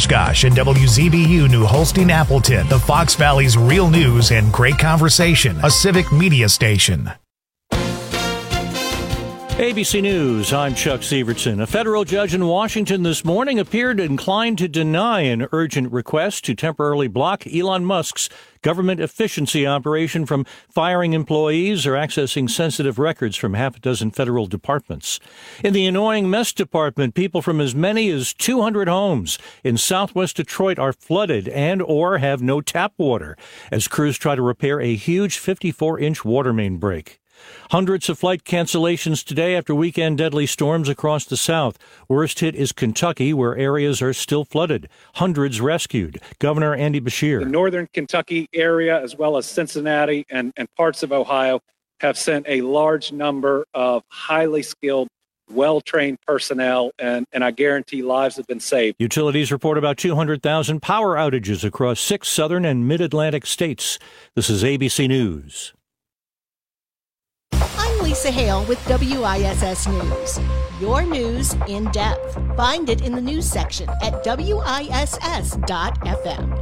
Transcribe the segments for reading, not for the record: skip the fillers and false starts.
Oshkosh and WZBU New Holstein Appleton, the Fox Valley's real news and great conversation, a civic media station. ABC News, I'm Chuck Sievertson. A federal judge in Washington this morning appeared inclined to deny an urgent request to temporarily block Elon Musk's government efficiency operation from firing employees or accessing sensitive records from half a dozen federal departments. In the annoying mess department, people from as many as 200 homes in southwest Detroit are flooded and or have no tap water as crews try to repair a huge 54-inch water main break. Hundreds of flight cancellations today after weekend deadly storms across the South. Worst hit is Kentucky, where areas are still flooded. Hundreds rescued. Governor Andy Beshear. The northern Kentucky area, as well as Cincinnati and parts of Ohio, have sent a large number of highly skilled, well-trained personnel, and I guarantee lives have been saved. Utilities report about 200,000 power outages across 6 southern and mid-Atlantic states. This is ABC News. I'm Lisa Hale with WISS News. Your news in depth. Find it in the news section at WISS.FM.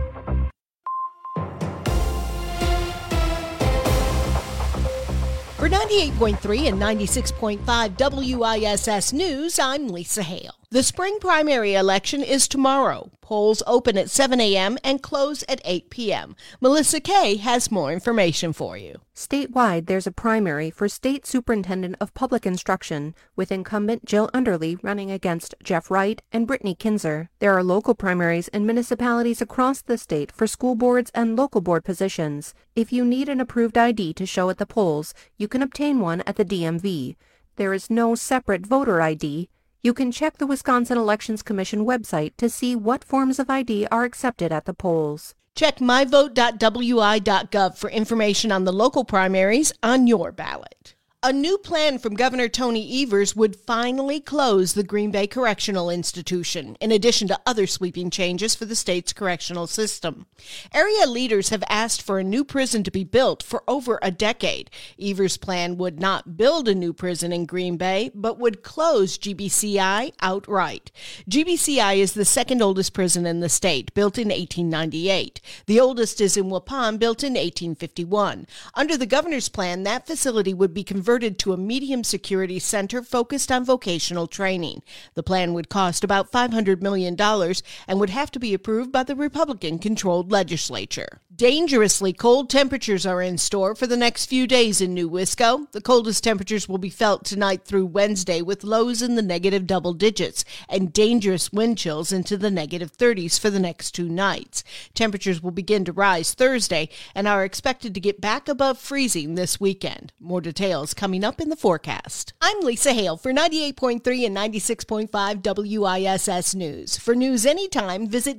For 98.3 and 96.5 WISS News, I'm Lisa Hale. The spring primary election is tomorrow. Polls open at 7 a.m. and close at 8 p.m. Melissa Kay has more information for you. Statewide, there's a primary for State Superintendent of Public Instruction, with incumbent Jill Underly running against Jeff Wright and Brittany Kinzer. There are local primaries in municipalities across the state for school boards and local board positions. If you need an approved ID to show at the polls, you can obtain one at the DMV. There is no separate voter ID. You can check the Wisconsin Elections Commission website to see what forms of ID are accepted at the polls. Check myvote.wi.gov for information on the local primaries on your ballot. A new plan from Governor Tony Evers would finally close the Green Bay Correctional Institution, in addition to other sweeping changes for the state's correctional system. Area leaders have asked for a new prison to be built for over a decade. Evers' plan would not build a new prison in Green Bay, but would close GBCI outright. GBCI is the second oldest prison in the state, built in 1898. The oldest is in Waupun, built in 1851. Under the governor's plan, that facility would be converted to a medium security center focused on vocational training. The plan would cost about $500 million and would have to be approved by the Republican-controlled legislature. Dangerously cold temperatures are in store for the next few days in New Wisco. The coldest temperatures will be felt tonight through Wednesday, with lows in the negative double digits and dangerous wind chills into the negative 30s for the next 2 nights. Temperatures will begin to rise Thursday and are expected to get back above freezing this weekend. More details coming up in the forecast. I'm Lisa Hale for 98.3 and 96.5 WISS News. For news anytime, visit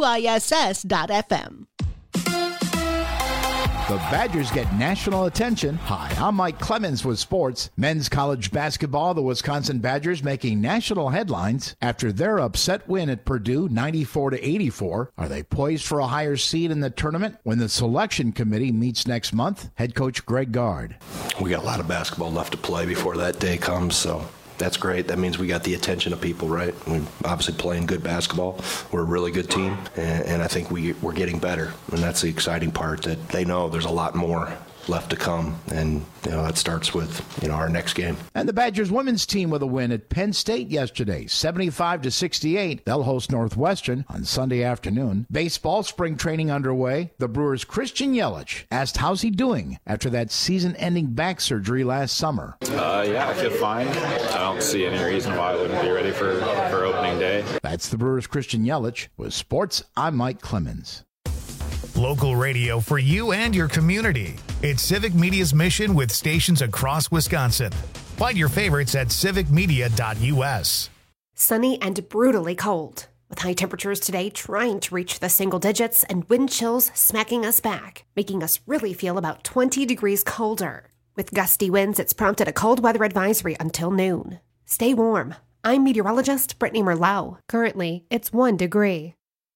WISS.FM. The Badgers get national attention. Hi, I'm Mike Clemens with sports. Men's college basketball, the Wisconsin Badgers making national headlines after their upset win at Purdue 94-84. Are they poised for a higher seed in the tournament when the selection committee meets next month? Head coach Greg Gard. We got a lot of basketball left to play before that day comes, so that's great. That means we got the attention of people, right? We're obviously playing good basketball. We're a really good team, and I think we're getting better. And that's the exciting part, that they know there's a lot more left to come, and that starts with our next game. And the Badgers women's team with a win at Penn State yesterday, 75-68. They'll host Northwestern on Sunday afternoon. Baseball spring training underway. The Brewers' Christian Yelich asked how's he doing after that season-ending back surgery last summer. Yeah, I feel fine. I don't see any reason why I wouldn't be ready for opening day. That's the Brewers' Christian Yelich. With sports, I'm Mike Clemens. Local radio for you and your community. It's Civic Media's mission with stations across Wisconsin. Find your favorites at civicmedia.us. Sunny and brutally cold, with high temperatures today trying to reach the single digits and wind chills smacking us back, making us really feel about 20 degrees colder. With gusty winds, it's prompted a cold weather advisory until noon. Stay warm. I'm meteorologist Brittany Merlot. Currently, it's 1 degree.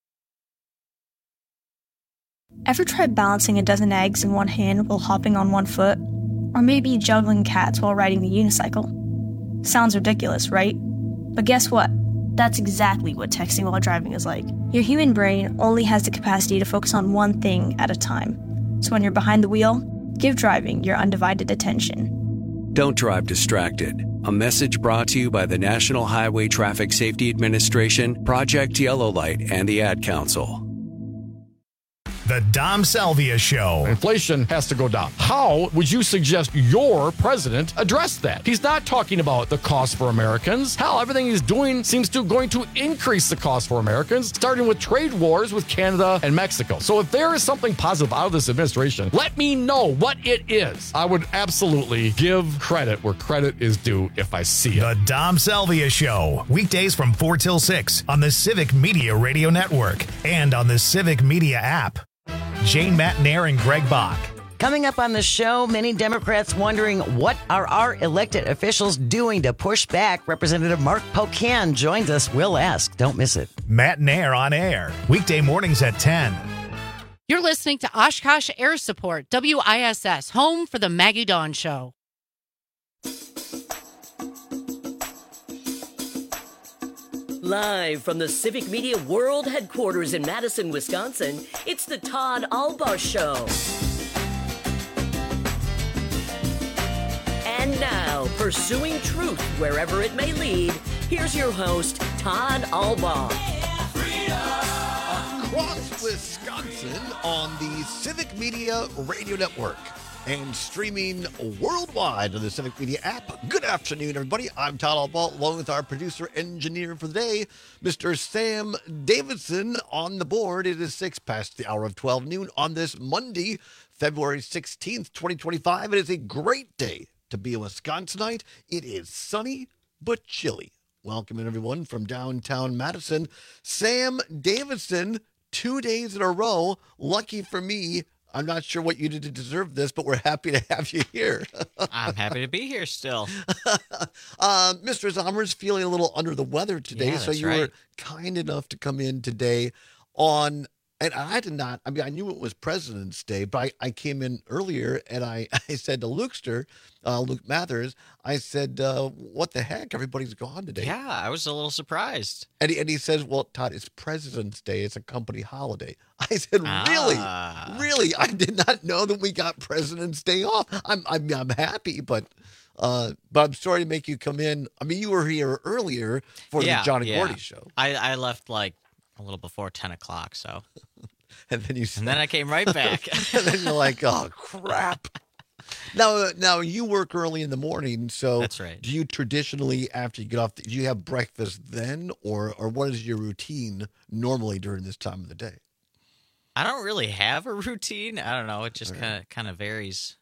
Ever tried balancing a dozen eggs in one hand while hopping on one foot? Or maybe juggling cats while riding the unicycle? Sounds ridiculous, right? But guess what? That's exactly what texting while driving is like. Your human brain only has the capacity to focus on one thing at a time. So when you're behind the wheel, give driving your undivided attention. Don't drive distracted. A message brought to you by the National Highway Traffic Safety Administration, Project Yellow Light, and the Ad Council. The Dom Salvia Show. Inflation has to go down. How would you suggest your president address that? He's not talking about the cost for Americans. Hell, everything he's doing seems to going to increase the cost for Americans, starting with trade wars with Canada and Mexico. So if there is something positive out of this administration, let me know what it is. I would absolutely give credit where credit is due if I see it. The Dom Salvia Show. Weekdays from 4 till 6 on the Civic Media Radio Network and on the Civic Media app. Jane Matnair and Greg Bach. Coming up on the show, many Democrats wondering what are our elected officials doing to push back. Representative Mark Pocan joins us. We'll ask. Don't miss it. Matnair on air. Weekday mornings at 10. You're listening to Oshkosh Air Support, WISS, home for the Maggie Dawn Show. Live from the Civic Media World Headquarters in Madison, Wisconsin, it's the Todd Albaugh Show. And now, pursuing truth wherever it may lead, here's your host, Todd Albaugh. Across Wisconsin on the Civic Media Radio Network and streaming worldwide on the Civic Media app. Good afternoon, everybody. I'm Todd Albaugh, along with our producer engineer for the day, Mr. Sam Davidson, on the board. It is 6 past the hour of 12 noon on this Monday, February 16th, 2025. It is a great day to be a Wisconsinite. It is sunny but chilly. Welcome in, everyone, from downtown Madison. Sam Davidson, 2 days in a row. Lucky for me. I'm not sure what you did to deserve this, but we're happy to have you here. I'm happy to be here still. Mr. Zommer's feeling a little under the weather today, Yeah, so you were kind enough to come in today on, and I did not, I mean, I knew it was President's Day, but I came in earlier and I said to Luke Mathers, I said, what the heck? Everybody's gone today. Yeah, I was a little surprised. And he says, well, Todd, it's President's Day. It's a company holiday. I said, really? Really? I did not know that we got President's Day off. I'm happy, but I'm sorry to make you come in. I mean, you were here earlier for the Johnny Gordy show. I left like a little before 10 o'clock, so. And then I came right back. And then you're like, oh, crap. Now you work early in the morning, so that's right. Do you traditionally, after you get off, do you have breakfast then, or what is your routine normally during this time of the day? I don't really have a routine. I don't know. It just kind of varies.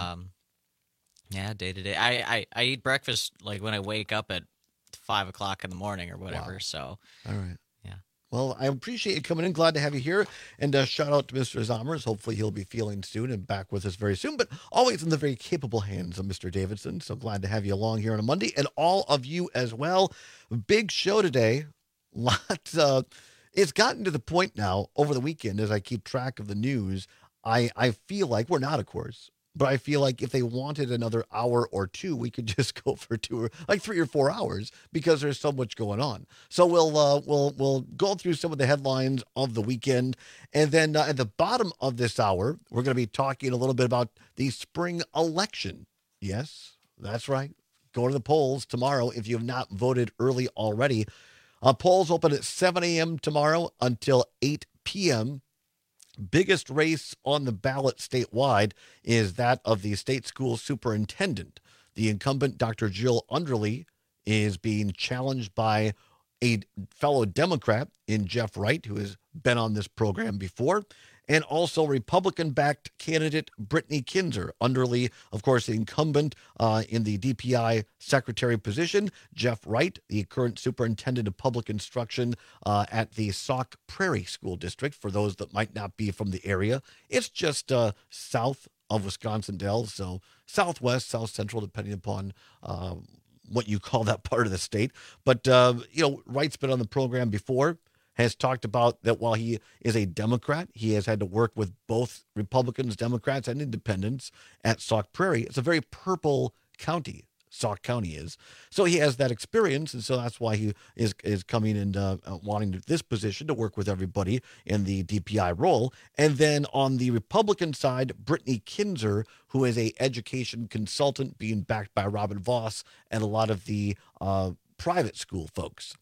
Day to day. I eat breakfast like when I wake up at 5 o'clock in the morning or whatever. Wow. So all right. Yeah. Well, I appreciate you coming in. Glad to have you here. And shout out to Mr. Zommers. Hopefully he'll be feeling soon and back with us very soon. But always in the very capable hands of Mr. Davidson. So glad to have you along here on a Monday. And all of you as well. Big show today. Lots of... It's gotten to the point now over the weekend as I keep track of the news. I feel like, we're not, of course, but I feel like if they wanted another hour or two, we could just go for 3 or 4 hours because there's so much going on. So we'll go through some of the headlines of the weekend. And then at the bottom of this hour, we're going to be talking a little bit about the spring election. Yes, that's right. Go to the polls tomorrow if you have not voted early already. Polls open at 7 a.m. tomorrow until 8 p.m. Biggest race on the ballot statewide is that of the state school superintendent. The incumbent, Dr. Jill Underly, is being challenged by a fellow Democrat in Jeff Wright, who has been on this program before, and also Republican-backed candidate Brittany Kinzer. Underly, of course, the incumbent in the DPI secretary position. Jeff Wright, the current superintendent of public instruction at the Sauk Prairie School District, for those that might not be from the area. It's just south of Wisconsin Dells, so southwest, south central, depending upon what you call that part of the state. But, Wright's been on the program before, has talked about that while he is a Democrat, he has had to work with both Republicans, Democrats, and independents at Sauk Prairie. It's a very purple county, Sauk County is. So he has that experience, and so that's why he is coming and wanting this position to work with everybody in the DPI role. And then on the Republican side, Brittany Kinzer, who is a education consultant being backed by Robin Voss and a lot of the private school folks.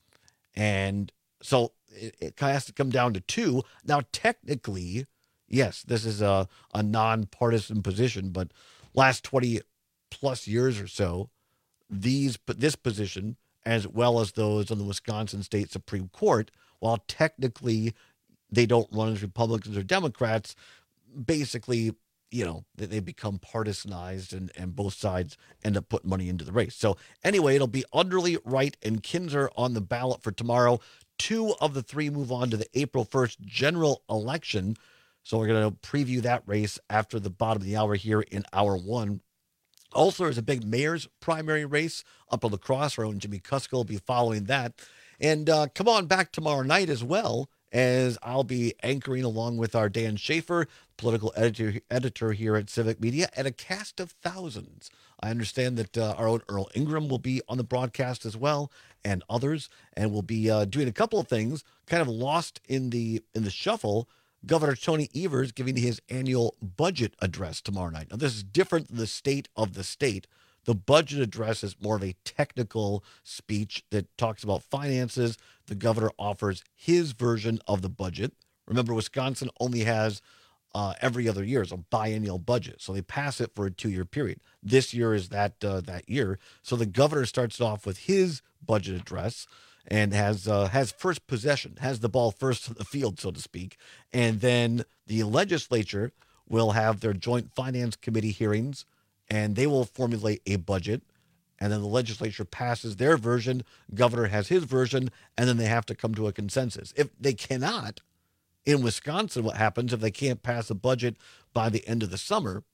And so it kind of has to come down to two. Now, technically, yes, this is a nonpartisan position, but last 20 plus years or so, this position, as well as those on the Wisconsin State Supreme Court, while technically they don't run as Republicans or Democrats, basically, they become partisanized and both sides end up putting money into the race. So anyway, it'll be Underly, Wright, and Kinzer on the ballot for tomorrow. 2 of the 3 move on to the April 1st general election. So we're going to preview that race after the bottom of the hour here in hour 1. Also, there's a big mayor's primary race up on La Crosse. Our own Jimmy Kuska will be following that. And come on back tomorrow night as well, as I'll be anchoring along with our Dan Schaefer, political editor here at Civic Media, and a cast of thousands. I understand that our own Earl Ingram will be on the broadcast as well, and others, and we'll be doing a couple of things kind of lost in the shuffle. Governor Tony Evers giving his annual budget address tomorrow night. Now, this is different than the state of the state. The budget address is more of a technical speech that talks about finances. The governor offers his version of the budget. Remember, Wisconsin only has every other year is a biennial budget, so they pass it for a 2-year period. This year is that year. So the governor starts off with his budget address and has first possession, has the ball first on the field, so to speak. And then the legislature will have their joint finance committee hearings, and they will formulate a budget. And then the legislature passes their version, governor has his version, and then they have to come to a consensus. If they cannot, in Wisconsin, what happens if they can't pass a budget by the end of the summer,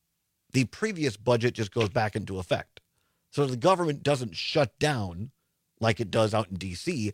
the previous budget just goes back into effect. So the government doesn't shut down like it does out in D.C.,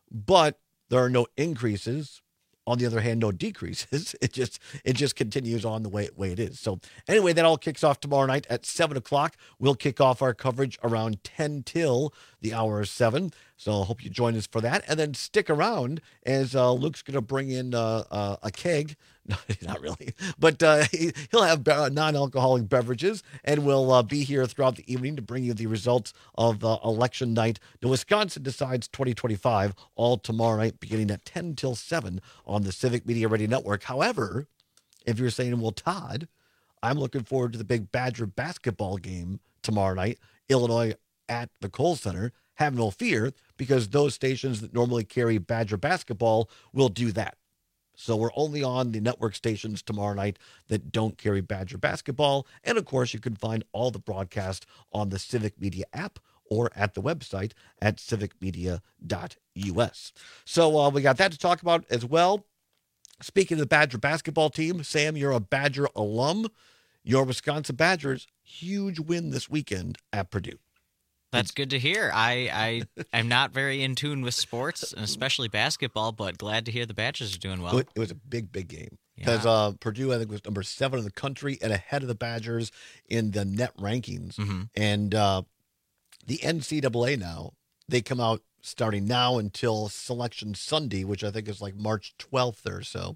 but there are no increases. On the other hand, no decreases. It just continues on the way it is. So anyway, that all kicks off tomorrow night at 7 o'clock. We'll kick off our coverage around 10 till the hour of 7. So I hope you join us for that. And then stick around as Luke's going to bring in a keg. No, not really. But he'll have non-alcoholic beverages, and we'll be here throughout the evening to bring you the results of election night. The Wisconsin Decides 2025, all tomorrow night, beginning at 10 till 7 on the Civic Media Radio Network. However, if you're saying, well, Todd, I'm looking forward to the big Badger basketball game tomorrow night, Illinois at the Kohl Center, have no fear, because those stations that normally carry Badger basketball will do that. So we're only on the network stations tomorrow night that don't carry Badger basketball. And, of course, you can find all the broadcast on the Civic Media app or at the website at civicmedia.us. So we got that to talk about as well. Speaking of the Badger basketball team, Sam, you're a Badger alum. Your Wisconsin Badgers, huge win this weekend at Purdue. That's good to hear. I am not very in tune with sports, and especially basketball, but glad to hear the Badgers are doing well. It was a big game. Because Purdue, I think, was number 7 in the country and ahead of the Badgers in the net rankings. Mm-hmm. And the NCAA now, they come out starting now until Selection Sunday, which I think is like March 12th or so.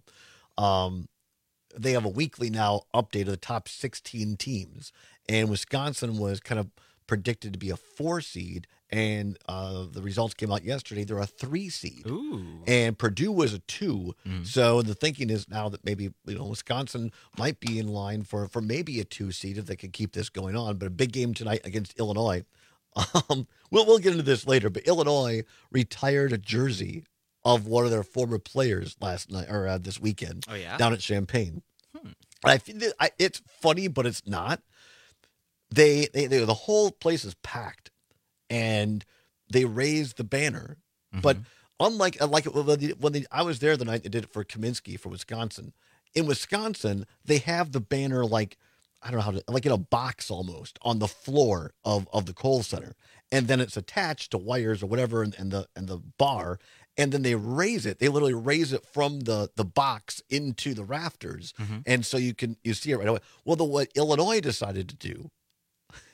They have a weekly now update of the top 16 teams. And Wisconsin was kind of predicted to be a 4 seed, and the results came out yesterday. They're a 3 seed. Ooh. And Purdue was a 2. So the thinking is now that maybe Wisconsin might be in line for maybe a 2 seed if they can keep this going on. But a big game tonight against Illinois. We'll get into this later, but Illinois retired a jersey of one of their former players last night or this weekend. Oh, yeah? Down at Champaign. I think it's funny, but it's not. They the whole place is packed, and they raised the banner. Mm-hmm. But unlike when I was there the night they did it for Kaminsky for Wisconsin. In Wisconsin, they have the banner like in a box almost on the floor of the Kohl Center, and then it's attached to wires or whatever, and the bar, and then they raise it. They literally raise it from the box into the rafters, and so you see it right away. Well, what Illinois decided to do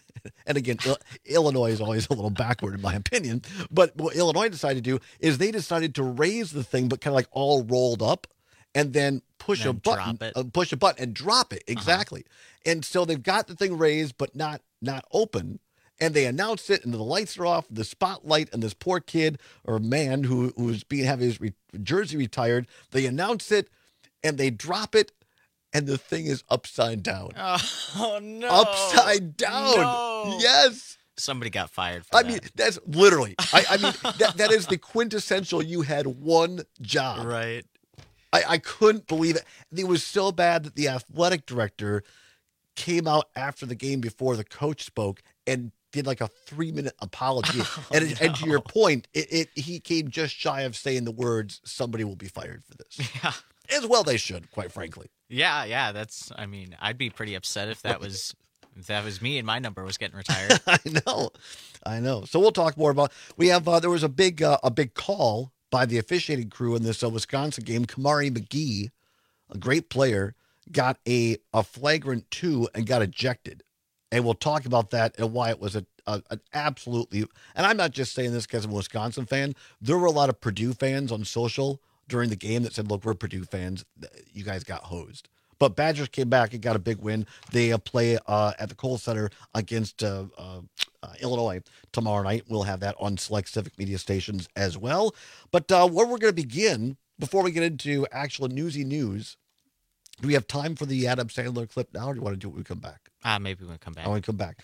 and again, Illinois is always a little backward in my opinion, but what Illinois decided to do is they decided to raise the thing, but kind of like all rolled up, and then push a button and drop it. Exactly. And so they've got the thing raised, but not open. And they announced it, and the lights are off, the spotlight, and this poor kid or man who's having his jersey retired, they announce it, and they drop it, and the thing is upside down. Oh, no. Upside down. No. Yes. Somebody got fired for that. I mean, that's literally, I mean, that is the quintessential you had one job. Right. I couldn't believe it. It was so bad that the athletic director came out after the game before the coach spoke and did like a 3-minute apology. And to your point, he came just shy of saying the words, somebody will be fired for this. Yeah. As well they should, quite frankly. Yeah. I mean, I'd be pretty upset if that was me and my number was getting retired. I know. So we'll talk more about, there was a big call by the officiating crew in this Wisconsin game. Kamari McGee, a great player, got a flagrant 2 and got ejected. And we'll talk about that and why it was an absolutely, and I'm not just saying this because I'm a Wisconsin fan. There were a lot of Purdue fans on social during the game that said, look, we're Purdue fans. You guys got hosed. But Badgers came back and got a big win. They play at the Kohl Center against Illinois tomorrow night. We'll have that on select Civic Media stations as well. But where we're going to begin, before we get into actual newsy news, do we have time for the Adam Sandler clip now, or do you want to do it when we come back? Maybe when we come back. I want to come back.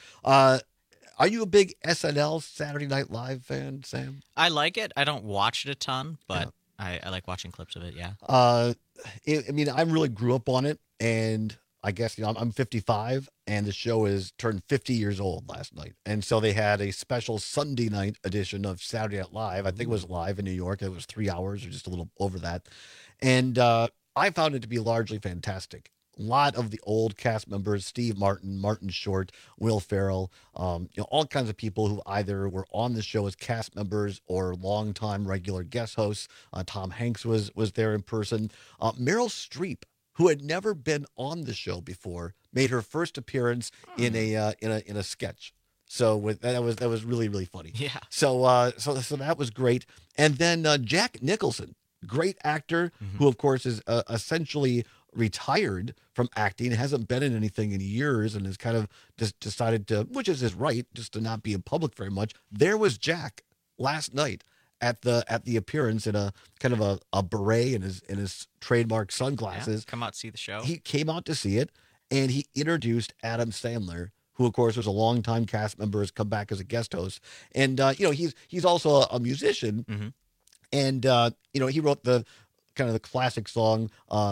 Are you a big SNL Saturday Night Live fan, Sam? I like it. I don't watch it a ton, but I like watching clips of it, yeah. I mean, I really grew up on it, and I guess, I'm 55, and the show is turned 50 years old last night. And so they had a special Sunday night edition of Saturday Night Live. I think it was live in New York. It was 3 hours or just a little over that. And I found it to be largely fantastic. A lot of the old cast members, Steve Martin, Martin Short, Will Ferrell, all kinds of people who either were on the show as cast members or longtime regular guest hosts. Tom Hanks was there in person. Meryl Streep, who had never been on the show before, made her first appearance in a sketch. So that was really, really funny. Yeah. So that was great. And then Jack Nicholson, great actor, who of course is essentially retired from acting, hasn't been in anything in years, and has kind of just decided to, which is his right, just to not be in public very much. There was Jack last night at the appearance in a kind of a beret and his trademark sunglasses. Yeah, come out to see the show. He came out to see it, and he introduced Adam Sandler, who of course was a longtime cast member, has come back as a guest host, and he's also a musician, and he wrote the kind of the classic song,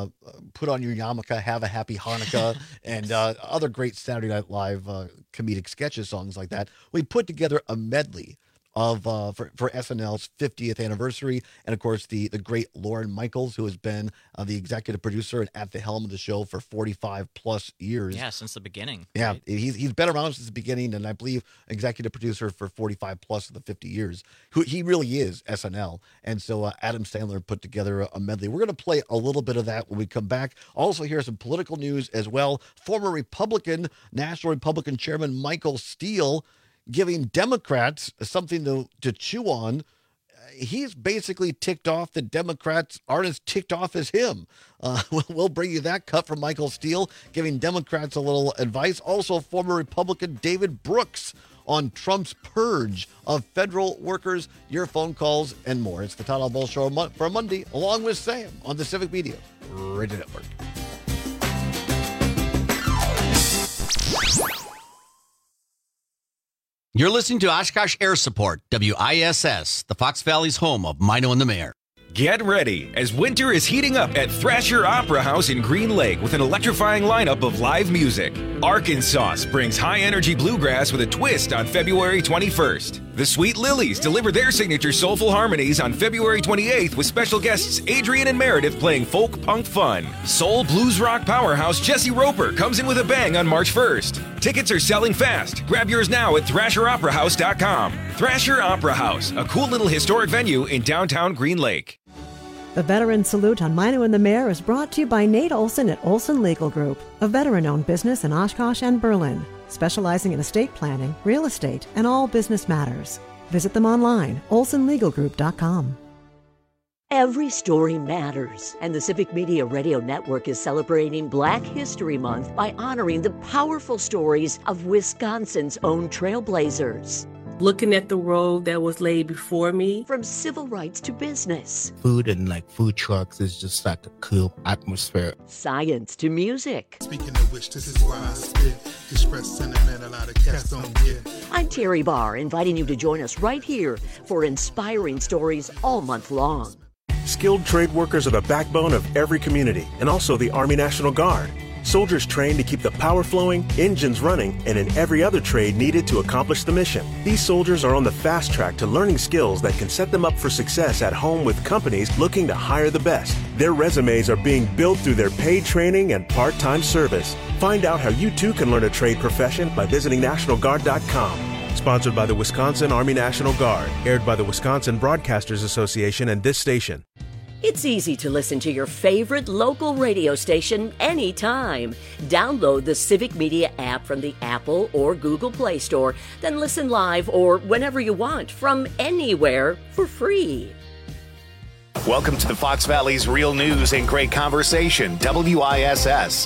Put On Your Yarmulke, Have a Happy Hanukkah, and other great Saturday Night Live comedic sketches, songs like that. We put together a medley of for SNL's 50th anniversary, and of course the great Lorne Michaels, who has been the executive producer and at the helm of the show for 45 plus years. Yeah, since the beginning. Yeah, right? he's been around since the beginning, and I believe executive producer for 45 plus of the 50 years. He really is SNL, and so Adam Sandler put together a medley. We're going to play a little bit of that when we come back. Also, here's some political news as well. Former National Republican Chairman Michael Steele giving Democrats something to chew on. He's basically ticked off that Democrats aren't as ticked off as him. We'll bring you that cut from Michael Steele, giving Democrats a little advice. Also, former Republican David Brooks on Trump's purge of federal workers, your phone calls, and more. It's the Todd Ball Show for Monday, along with Sam on the Civic Media Radio Network. You're listening to Oshkosh Air Support, WISS, the Fox Valley's home of Mino and the Mayor. Get ready, as winter is heating up at Thrasher Opera House in Green Lake with an electrifying lineup of live music. Arkansas brings high-energy bluegrass with a twist on February 21st. The Sweet Lilies deliver their signature soulful harmonies on February 28th with special guests Adrian and Meredith playing folk punk fun. Soul blues rock powerhouse Jesse Roper comes in with a bang on March 1st. Tickets are selling fast. Grab yours now at ThrasherOperaHouse.com. Thrasher Opera House, a cool little historic venue in downtown Green Lake. The Veteran Salute on Mino and the Mayor is brought to you by Nate Olson at Olson Legal Group, a veteran-owned business in Oshkosh and Berlin. specializing in estate planning, real estate, and all business matters. Visit them online, olsonlegalgroup.com. Every story matters, and the Civic Media Radio Network is celebrating Black History Month by honoring the powerful stories of Wisconsin's own trailblazers. Looking at the road that was laid before me. From civil rights to business. Food and food trucks is just like a cool atmosphere. Science to music. Speaking of which, this is why I spit. Express sentiment a lot of cats don't get. I'm Terry Barr, inviting you to join us right here for inspiring stories all month long. Skilled trade workers are the backbone of every community, and also the Army National Guard. Soldiers trained to keep the power flowing, engines running, and in every other trade needed to accomplish the mission. These soldiers are on the fast track to learning skills that can set them up for success at home with companies looking to hire the best. Their resumes are being built through their paid training and part-time service. Find out how you too can learn a trade profession by visiting NationalGuard.com. Sponsored by the Wisconsin Army National Guard. Aired by the Wisconsin Broadcasters Association and this station. It's easy to listen to your favorite local radio station anytime. Download the Civic Media app from the Apple or Google Play Store, then listen live or whenever you want from anywhere for free. Welcome to the Fox Valley's Real News and Great Conversation, WISS.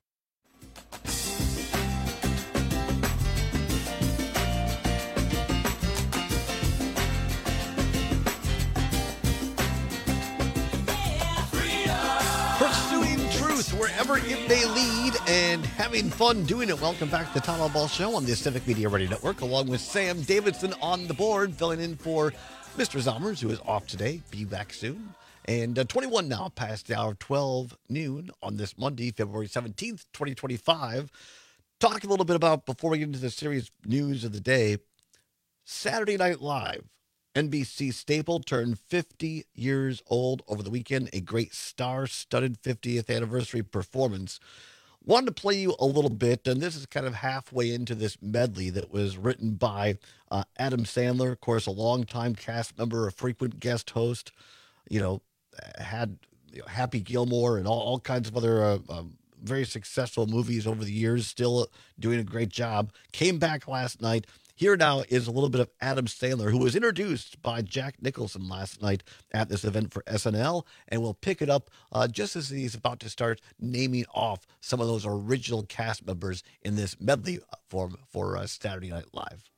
Wherever it may lead, and having fun doing it. Welcome back to the Tom Ball Show on the Civic Media Radio Network, along with Sam Davidson on the board, filling in for Mr. Zommers, who is off today. Be back soon. And 21 now, past the hour of 12 noon on this Monday, February 17th, 2025. Talk a little bit about, before we get into the serious news of the day, Saturday Night Live. NBC staple turned 50 years old over the weekend, a great star-studded 50th anniversary performance. Wanted to play you a little bit, and this is kind of halfway into this medley that was written by Adam Sandler, of course, a longtime cast member, a frequent guest host, had Happy Gilmore and all kinds of other very successful movies over the years, still doing a great job. Came back last night. Here now is a little bit of Adam Sandler, who was introduced by Jack Nicholson last night at this event for SNL, and we'll pick it up just as he's about to start naming off some of those original cast members in this medley for Saturday Night Live.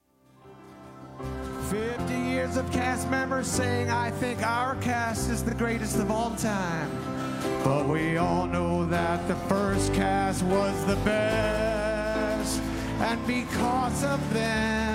50 years of cast members saying, I think our cast is the greatest of all time. But we all know that the first cast was the best. And because of them,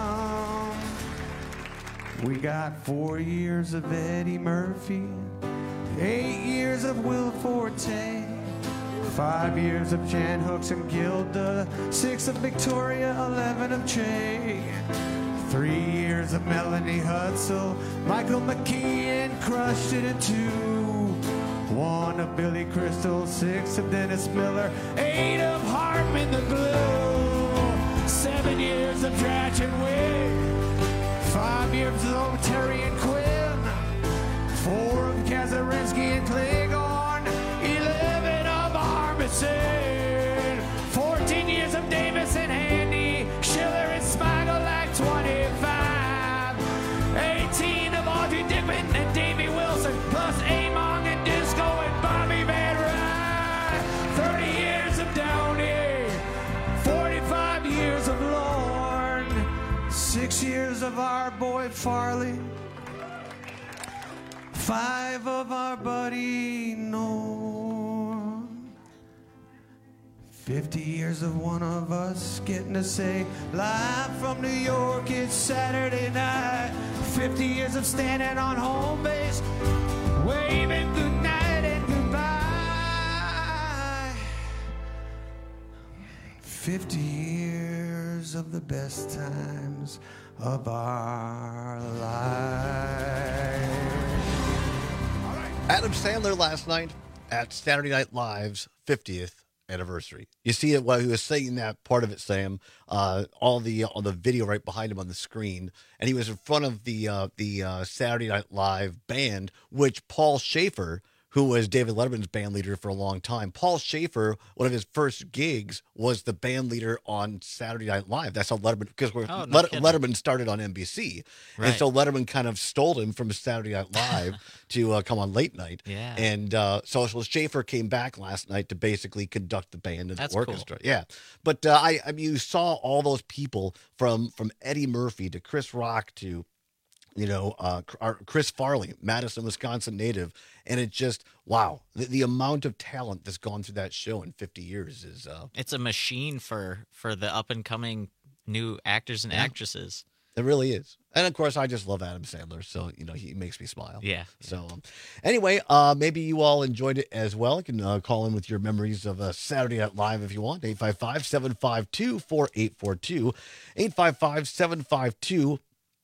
we got 4 years of Eddie Murphy, 8 years of Will Forte, 5 years of Jan Hooks and Gilda, 6 of Victoria, 11 of Che, 3 years of Melanie Hutzel, Michael McKean crushed it in 2, 1 of Billy Crystal, 6 of Dennis Miller, 8 of Hartman the Glue, 7 years of Dratch and Wig, 5 years of Terry and Quinn, 4 of Kazarinsky and Clegorn, 11 of Armisen, 14 years of Davis and Handy, Schiller and Smigel like 25, 18 of Audrey Dickman and Davey Wilson, plus Among and Disco and Bobby Van Ryn, 30 years of Downey, 45 years of Lorne, 6 years of our boy Farley, 5 of our buddy Norm, 50 years of one of us getting to say, live from New York, it's Saturday night, 50 years of standing on home base, waving goodnight and goodbye, 50 years of the best times of our lives. Adam Sandler last night at Saturday Night Live's 50th anniversary. You see it while he was saying that part of it, Sam, on the video right behind him on the screen, and he was in front of the Saturday Night Live band, which Paul Schaefer, who was David Letterman's band leader for a long time. Paul Schaefer, one of his first gigs, was the band leader on Saturday Night Live. That's how Letterman, because Letterman started on NBC. Right. And so Letterman kind of stole him from Saturday Night Live to come on late night. Yeah. And so Schaefer came back last night to basically conduct the band and That's the orchestra. Cool. Yeah. But I mean, you saw all those people from Eddie Murphy to Chris Rock to Chris Farley, Madison, Wisconsin native. And it just, wow, the amount of talent that's gone through that show in 50 years is... It's a machine for the up-and-coming new actors and actresses. It really is. And, of course, I just love Adam Sandler, so, he makes me smile. Yeah. So, anyway, maybe you all enjoyed it as well. You can call in with your memories of Saturday Night Live if you want. 855-752-4842. 855-752-4842.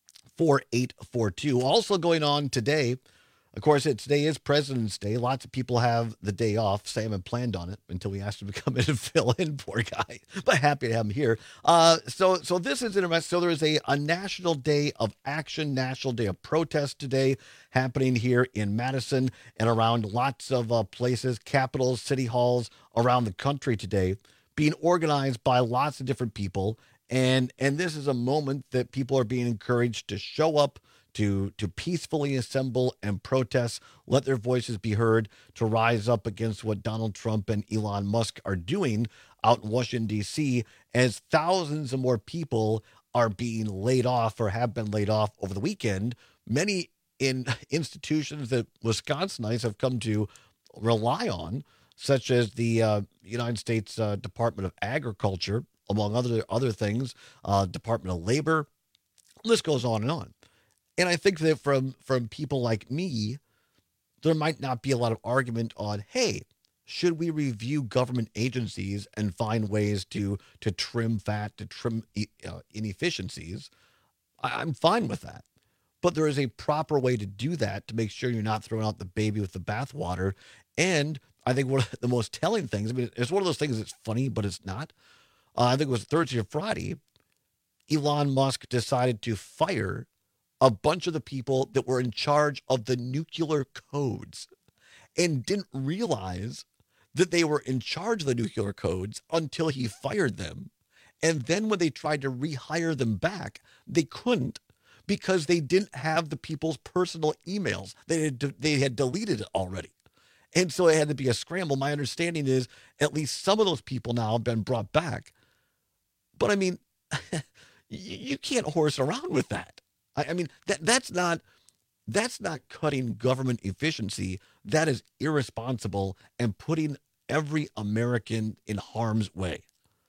Also going on today, of course, today is President's Day. Lots of people have the day off. Sam had planned on it until we asked him to come in and fill in, poor guy. But happy to have him here. So this is interesting. So there is a National Day of Action, National Day of Protest today happening here in Madison and around lots of places, capitals, city halls around the country today, being organized by lots of different people. And this is a moment that people are being encouraged to show up, to peacefully assemble and protest, let their voices be heard, to rise up against what Donald Trump and Elon Musk are doing out in Washington, D.C., as thousands of more people are being laid off or have been laid off over the weekend. Many in institutions that Wisconsinites have come to rely on, such as the United States Department of Agriculture, among other things, Department of Labor, list goes on and on. And I think that from people like me, there might not be a lot of argument on, hey, should we review government agencies and find ways to trim fat, to trim inefficiencies? I'm fine with that. But there is a proper way to do that to make sure you're not throwing out the baby with the bathwater. And I think one of the most telling things, I mean, it's one of those things that's funny, but it's not. I think it was Thursday or Friday, Elon Musk decided to fire a bunch of the people that were in charge of the nuclear codes and didn't realize that they were in charge of the nuclear codes until he fired them. And then when they tried to rehire them back, they couldn't because they didn't have the people's personal emails. They had deleted it already. And so it had to be a scramble. My understanding is at least some of those people now have been brought back. But I mean, you can't horse around with that. I mean, that's not cutting government efficiency. That is irresponsible and putting every American in harm's way.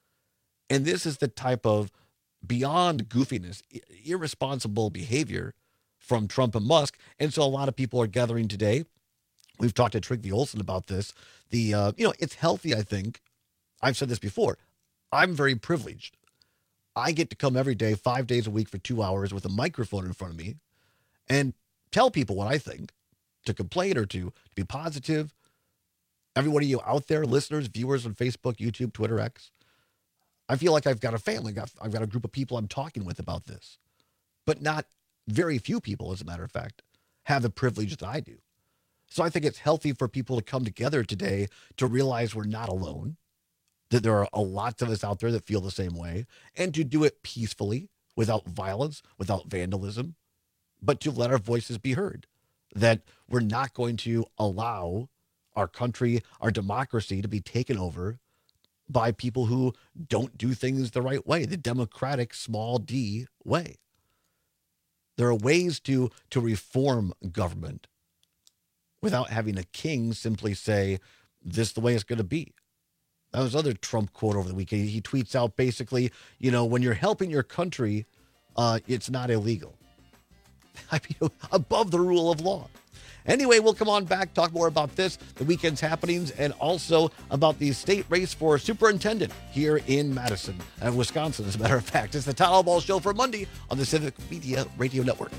And this is the type of beyond goofiness, irresponsible behavior from Trump and Musk. And so a lot of people are gathering today. We've talked to Trygve Olsen about this. It's healthy, I think. I've said this before. I'm very privileged. I get to come every day, 5 days a week for 2 hours with a microphone in front of me and tell people what I think, to complain or to be positive. Every one of you out there, listeners, viewers on Facebook, YouTube, Twitter, X, I feel like I've got a family. I've got a group of people I'm talking with about this. But not very few people, as a matter of fact, have the privilege that I do. So I think it's healthy for people to come together today to realize we're not alone, that there are a lot of us out there that feel the same way, and to do it peacefully, without violence, without vandalism, but to let our voices be heard, that we're not going to allow our country, our democracy to be taken over by people who don't do things the right way, the democratic small d way. There are ways to reform government without having a king simply say, this is the way it's going to be. That was another Trump quote over the weekend. He tweets out basically, when you're helping your country, it's not illegal. I mean, above the rule of law. Anyway, we'll come on back, talk more about this, the weekend's happenings, and also about the state race for superintendent here in Madison, Wisconsin, as a matter of fact. It's the Town Ball Show for Monday on the Civic Media Radio Network.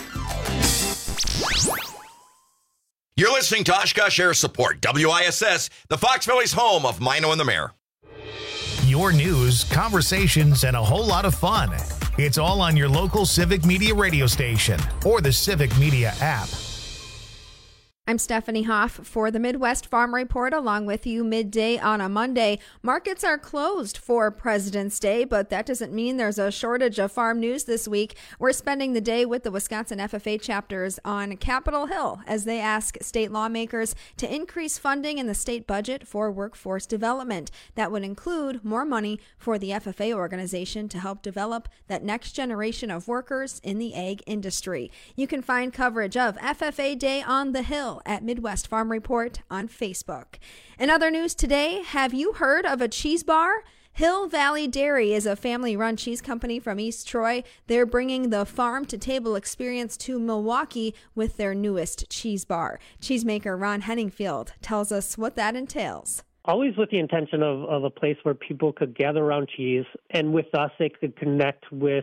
You're listening to Oshkosh Air Support, WISS, the Fox Valley's home of Mino and the Mayor. Your news, conversations, and a whole lot of fun. It's all on your local Civic Media radio station or the Civic Media app. I'm Stephanie Hoff for the Midwest Farm Report, along with you midday on a Monday. Markets are closed for President's Day, but that doesn't mean there's a shortage of farm news this week. We're spending the day with the Wisconsin FFA chapters on Capitol Hill as they ask state lawmakers to increase funding in the state budget for workforce development. That would include more money for the FFA organization to help develop that next generation of workers in the ag industry. You can find coverage of FFA Day on the Hill at Midwest Farm Report on Facebook. In other news today, have you heard of a cheese bar? Hill Valley Dairy is a family-run cheese company from East Troy. They're bringing the farm-to-table experience to Milwaukee with their newest cheese bar. Cheesemaker Ron Henningfield tells us what that entails. Always with the intention of a place where people could gather around cheese, and with us they could connect with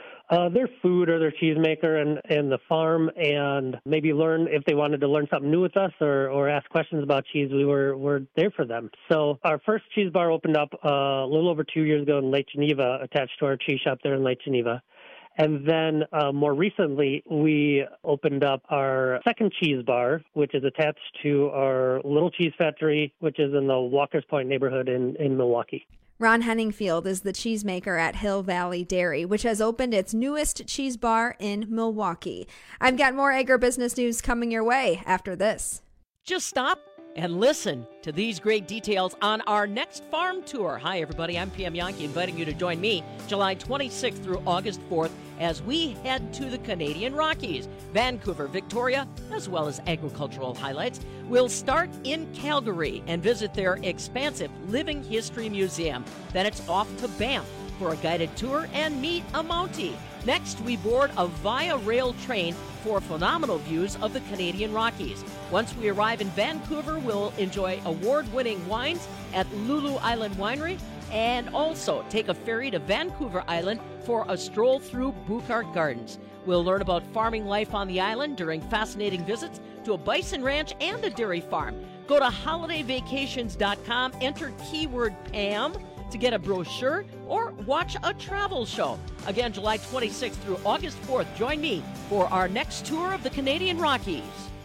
their food or their cheesemaker and the farm, and maybe learn if they wanted to learn something new with us or ask questions about cheese. We're there for them. So our first cheese bar opened up a little over 2 years ago in Lake Geneva, attached to our cheese shop there in Lake Geneva. And then more recently, we opened up our second cheese bar, which is attached to our Little Cheese Factory, which is in the Walker's Point neighborhood in Milwaukee. Ron Henningfield is the cheesemaker at Hill Valley Dairy, which has opened its newest cheese bar in Milwaukee. I've got more agribusiness news coming your way after this. Just stop and listen to these great details on our next farm tour. Hi, everybody. I'm PM Yankee, inviting you to join me July 26th through August 4th as we head to the Canadian Rockies, Vancouver, Victoria, as well as agricultural highlights. We'll start in Calgary and visit their expansive Living History Museum. Then it's off to Banff for a guided tour and meet a Mountie. Next, we board a Via Rail train for phenomenal views of the Canadian Rockies. Once we arrive in Vancouver, we'll enjoy award-winning wines at Lulu Island Winery and also take a ferry to Vancouver Island for a stroll through Buchart Gardens. We'll learn about farming life on the island during fascinating visits to a bison ranch and a dairy farm. Go to holidayvacations.com, enter keyword Pam to get a brochure or watch a travel show. Again, July 26th through August 4th, join me for our next tour of the Canadian Rockies.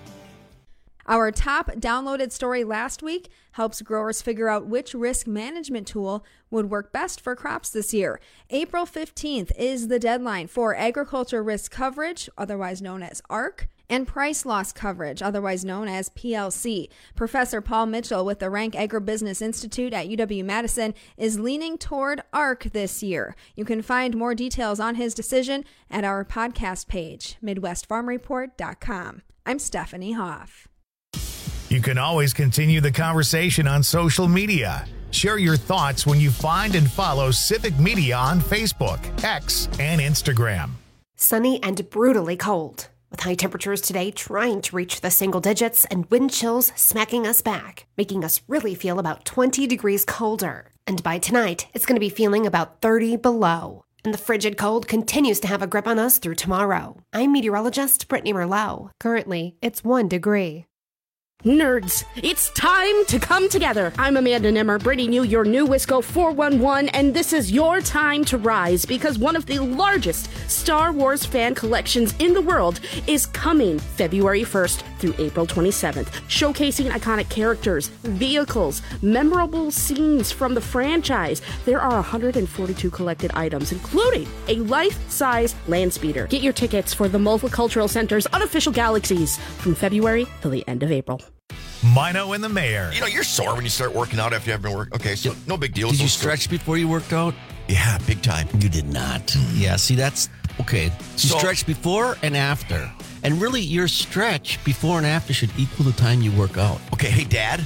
Our top downloaded story last week helps growers figure out which risk management tool would work best for crops this year. April 15th is the deadline for agriculture risk coverage, otherwise known as ARC, and price loss coverage, otherwise known as PLC. Professor Paul Mitchell with the Rank Agribusiness Institute at UW-Madison is leaning toward ARC this year. You can find more details on his decision at our podcast page, MidwestFarmReport.com. I'm Stephanie Hoff. You can always continue the conversation on social media. Share your thoughts when you find and follow Civic Media on Facebook, X, and Instagram. Sunny and brutally cold, with high temperatures today trying to reach the single digits and wind chills smacking us back, making us really feel about 20 degrees colder. And by tonight, it's going to be feeling about 30 below. And the frigid cold continues to have a grip on us through tomorrow. I'm meteorologist Brittany Merlot. Currently, it's 1 degree. Nerds, it's time to come together. I'm Amanda Nimmer, bringing you your new Wisco 411, and this is your time to rise because one of the largest Star Wars fan collections in the world is coming February 1st through April 27th, showcasing iconic characters, vehicles, memorable scenes from the franchise. There are 142 collected items, including a life-size land speeder. Get your tickets for the Multicultural Center's unofficial Galaxies from February till the end of April. Mino and the Mayor. You know, you're sore when you start working out after you haven't been working. Okay, so no big deal. Did you stretch before you worked out? Yeah, big time. You did not. Yeah, see, that's okay. You stretch before and after. And really, your stretch before and after should equal the time you work out. Okay, hey, Dad.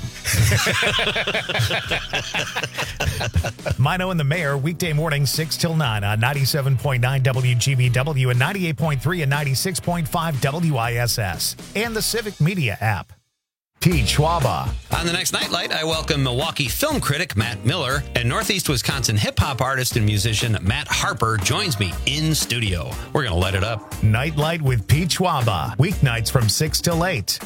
Mino and the Mayor, weekday morning 6 till 9 on 97.9 WGBW and 98.3 and 96.5 WISS. And the Civic Media app. Pete Schwaba. On the next Nightlight, I welcome Milwaukee film critic Matt Miller and Northeast Wisconsin hip-hop artist and musician Matt Harper joins me in studio. We're going to light it up. Nightlight with Pete Schwaba. Weeknights from 6 till 8.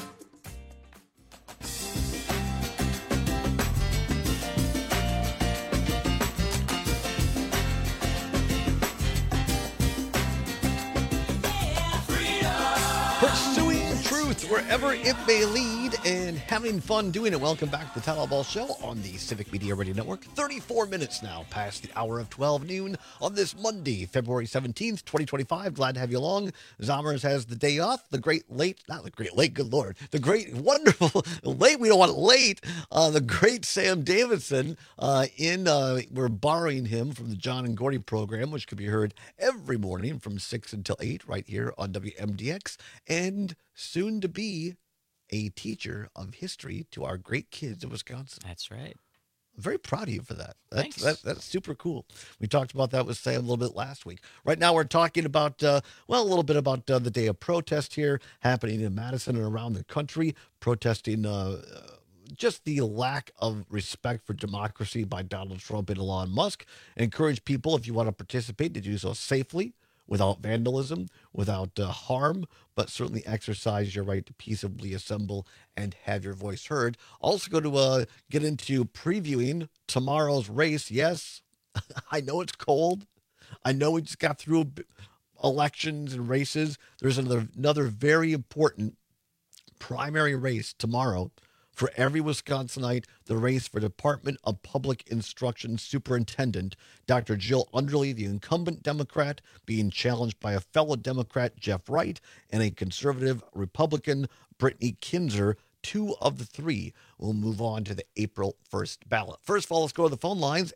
truth wherever it may lead, and having fun doing it. Welcome back to the Town Ball Show on the Civic Media Radio Network. 34 minutes now past the hour of 12 noon on this Monday, February 17th, 2025. Glad to have you along. Zommers has the day off. The great good Lord. The great, wonderful, late, we don't want it late. The great Sam Davidson we're borrowing him from the John and Gordy program, which could be heard every morning from 6 until 8 right here on WMDX, and soon to be a teacher of history to our great kids of Wisconsin. That's right. I'm very proud of you for that. Thanks. That's super cool. We talked about that with Sam a little bit last week. Right now we're talking about, a little bit about the day of protest here happening in Madison and around the country, protesting just the lack of respect for democracy by Donald Trump and Elon Musk. Encourage people, if you want to participate, to do so safely, without vandalism, without harm, but certainly exercise your right to peaceably assemble and have your voice heard. Also going to get into previewing tomorrow's race. Yes, I know it's cold. I know we just got through elections and races. There's another very important primary race tomorrow for every Wisconsinite, the race for Department of Public Instruction Superintendent. Dr. Jill Underly, the incumbent Democrat, being challenged by a fellow Democrat, Jeff Wright, and a conservative Republican, Brittany Kinzer. Two of the three will move on to the April 1st ballot. First of all, let's go to the phone lines,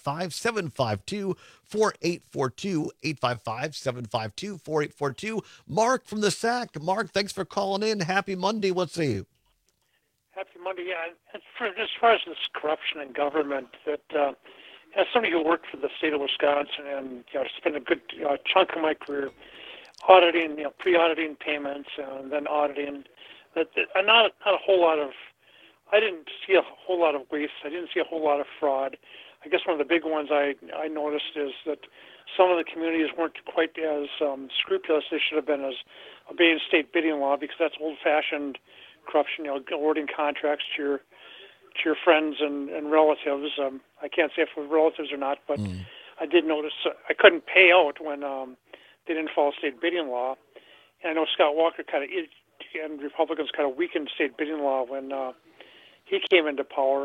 855-752-4842, 855-752-4842. Mark from the SAC. Mark, thanks for calling in. Happy Monday. Let's see. Happy Monday. Yeah, as far as this corruption in government, that as somebody who worked for the state of Wisconsin and spent a good chunk of my career auditing, pre-auditing payments and then auditing, not a whole lot of. I didn't see a whole lot of waste. I didn't see a whole lot of fraud. I guess one of the big ones I noticed is that some of the communities weren't quite as scrupulous they should have been as obeying state bidding law, because that's old-fashioned corruption, awarding contracts to your friends and relatives. I can't say if it was relatives or not, but I did notice I couldn't pay out when they didn't follow state bidding law. And I know Scott Walker and Republicans kind of weakened state bidding law when he came into power.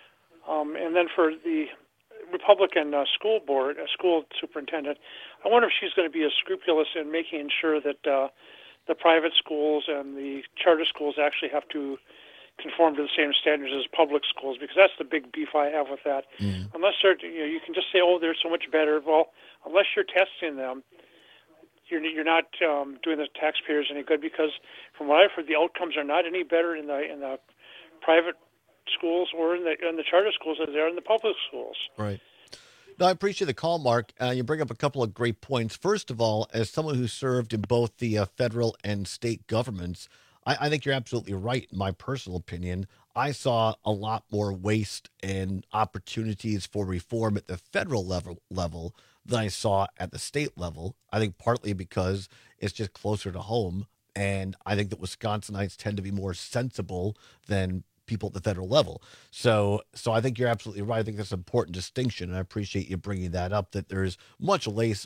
And then for the Republican school superintendent, I wonder if she's going to be as scrupulous in making sure that the private schools and the charter schools actually have to conform to the same standards as public schools, because that's the big beef I have with that. Unless you can just say, oh, they're so much better. Well, unless you're testing them, you're not doing the taxpayers any good, because from what I've heard, the outcomes are not any better in the private schools or in the charter schools as they are in the public schools. Right. No, I appreciate the call, Mark. You bring up a couple of great points. First of all, as someone who served in both the federal and state governments, I think you're absolutely right. In my personal opinion, I saw a lot more waste and opportunities for reform at the federal level than I saw at the state level. I think partly because it's just closer to home, and I think that Wisconsinites tend to be more sensible than people at the federal level. So I think you're absolutely right. I think that's an important distinction, and I appreciate you bringing that up, that there's much less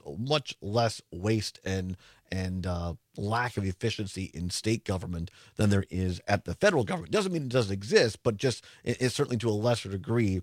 waste and lack of efficiency in state government than there is at the federal government. Doesn't mean it doesn't exist, but just it's certainly to a lesser degree.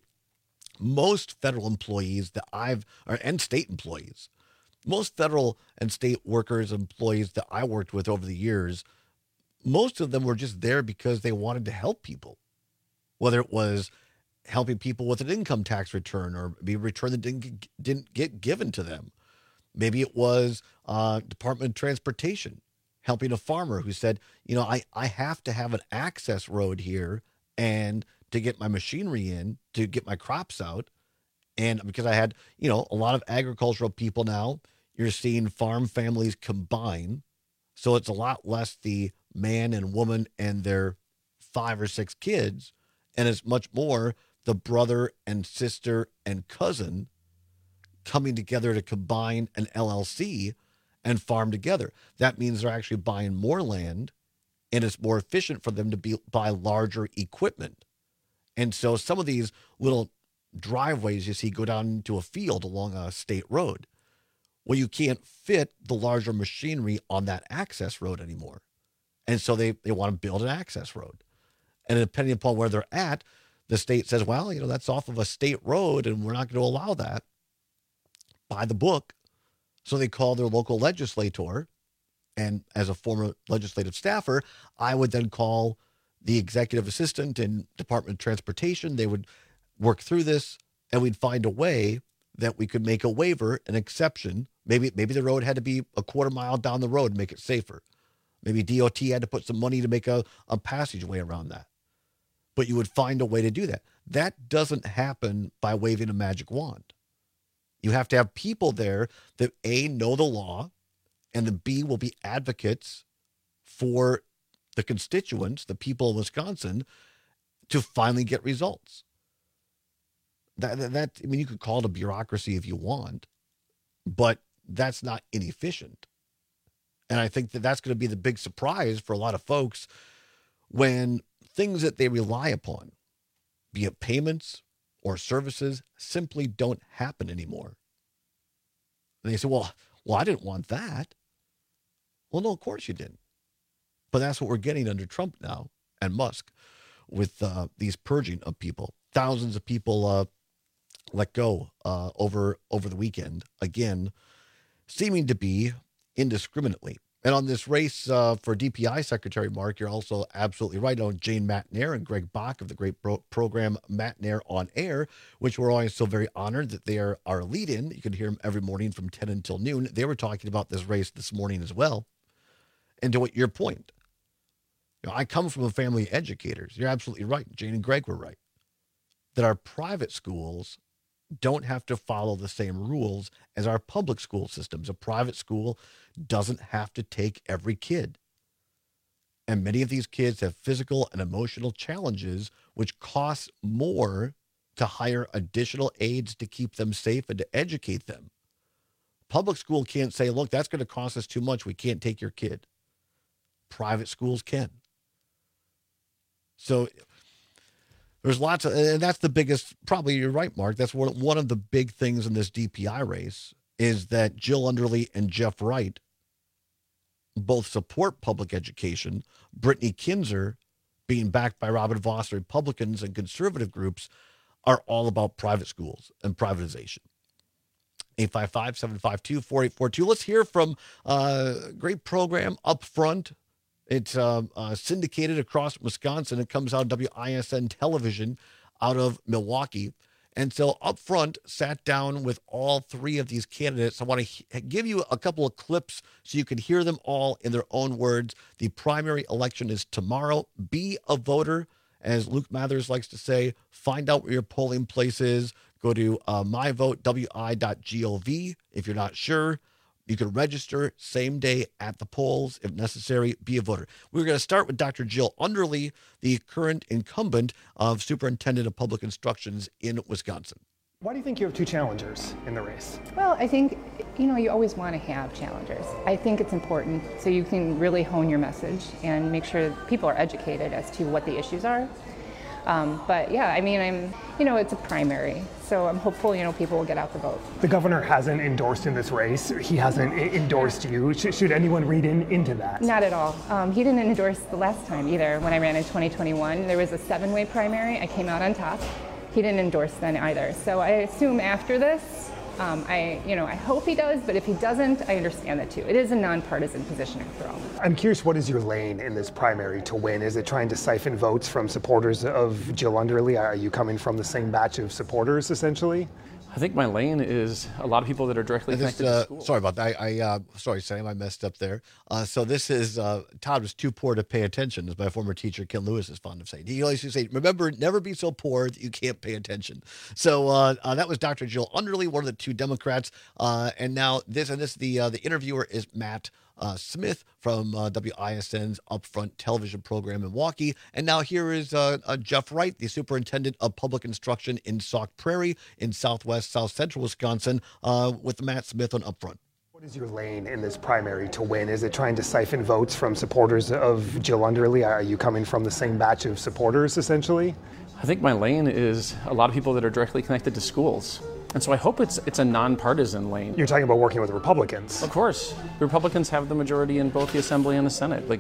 Most federal employees and state employees, most federal and state workers, employees that I worked with over the years, most of them were just there because they wanted to help people. Whether it was helping people with an income tax return or maybe a return that didn't get given to them. Maybe it was Department of Transportation helping a farmer who said, I have to have an access road here and to get my machinery in, to get my crops out. And because I had, a lot of agricultural people now, you're seeing farm families combine. So it's a lot less the man and woman and their 5 or 6 kids, and it's much more the brother and sister and cousin coming together to combine an LLC and farm together. That means they're actually buying more land, and it's more efficient for them to buy larger equipment. And so some of these little driveways you see go down into a field along a state road, well, you can't fit the larger machinery on that access road anymore. And so they want to build an access road. And depending upon where they're at, the state says, well, that's off of a state road and we're not going to allow that by the book. So they call their local legislator. And as a former legislative staffer, I would then call the executive assistant in Department of Transportation. They would work through this and we'd find a way that we could make a waiver, an exception. Maybe the road had to be a quarter mile down the road to make it safer. Maybe DOT had to put some money to make a passageway around that. But you would find a way to do that. That doesn't happen by waving a magic wand. You have to have people there that A, know the law, and the B, will be advocates for the constituents, the people of Wisconsin, to finally get results. You could call it a bureaucracy if you want, but that's not inefficient. And I think that's going to be the big surprise for a lot of folks when things that they rely upon, be it payments or services, simply don't happen anymore. And they say, well, I didn't want that. Well, no, of course you didn't. But that's what we're getting under Trump now and Musk with these purging of people. Thousands of people let go over the weekend, again, seeming to be indiscriminately. And on this race for DPI Secretary, Mark, you're also absolutely right on Jane Matnair and Greg Bach of the great program Matnair on Air, which we're always so very honored that they are our lead-in. You can hear them every morning from 10 until noon. They were talking about this race this morning as well. And to what your point, I come from a family of educators. You're absolutely right. Jane and Greg were right. That our private schools don't have to follow the same rules as our public school systems. A private school doesn't have to take every kid. And many of these kids have physical and emotional challenges, which costs more to hire additional aides to keep them safe and to educate them. Public school can't say, look, that's going to cost us too much. We can't take your kid. Private schools can. So there's lots of, and that's the biggest, probably you're right, Mark. That's one of the big things in this DPI race is that Jill Underly and Jeff Wright both support public education. Brittany Kinzer, being backed by Robin Vos, Republicans and conservative groups, are all about private schools and privatization. 855-752-4842. Let's hear from a great program Up Front. It's syndicated across Wisconsin. It comes out of WISN television out of Milwaukee. And so Up Front sat down with all three of these candidates. I want to give you a couple of clips so you can hear them all in their own words. The primary election is tomorrow. Be a voter, as Luke Mathers likes to say. Find out where your polling place is. Go to myvotewi.gov. If you're not sure, you can register same day at the polls. If necessary, be a voter. We're going to start with Dr. Jill Underly, the current incumbent of Superintendent of Public Instructions in Wisconsin. Why do you think you have two challengers in the race? Well, I think, you always want to have challengers. I think it's important so you can really hone your message and make sure people are educated as to what the issues are. But yeah, it's a primary, so I'm hopeful, people will get out the vote. The governor hasn't endorsed in this race. He hasn't endorsed you. Should anyone read into that? Not at all. He didn't endorse the last time either. When I ran in 2021, there was a 7-way primary. I came out on top. He didn't endorse then either. So I assume after this, I hope he does, but if he doesn't, I understand that too. It is a nonpartisan position after all. I'm curious, what is your lane in this primary to win? Is it trying to siphon votes from supporters of Jill Underly? Are you coming from the same batch of supporters, essentially? I think my lane is a lot of people that are directly connected to school. Sorry about that. Sorry, Sam, I messed up there. So this is, Todd was too poor to pay attention, as my former teacher, Ken Lewis, is fond of saying. He always used to say, remember, never be so poor that you can't pay attention. So that was Dr. Jill Underly, one of the two Democrats. And now the interviewer is Matt Smith from WISN's Upfront television program in Milwaukee. And now here is Jeff Wright, the superintendent of public instruction in Sauk Prairie in south central Wisconsin, with Matt Smith on Upfront. What is your lane in this primary to win? Is it trying to siphon votes from supporters of Jill Underly? Are you coming from the same batch of supporters, essentially? I think my lane is a lot of people that are directly connected to schools. And so I hope it's a nonpartisan lane. You're talking about working with Republicans. Of course. The Republicans have the majority in both the Assembly and the Senate.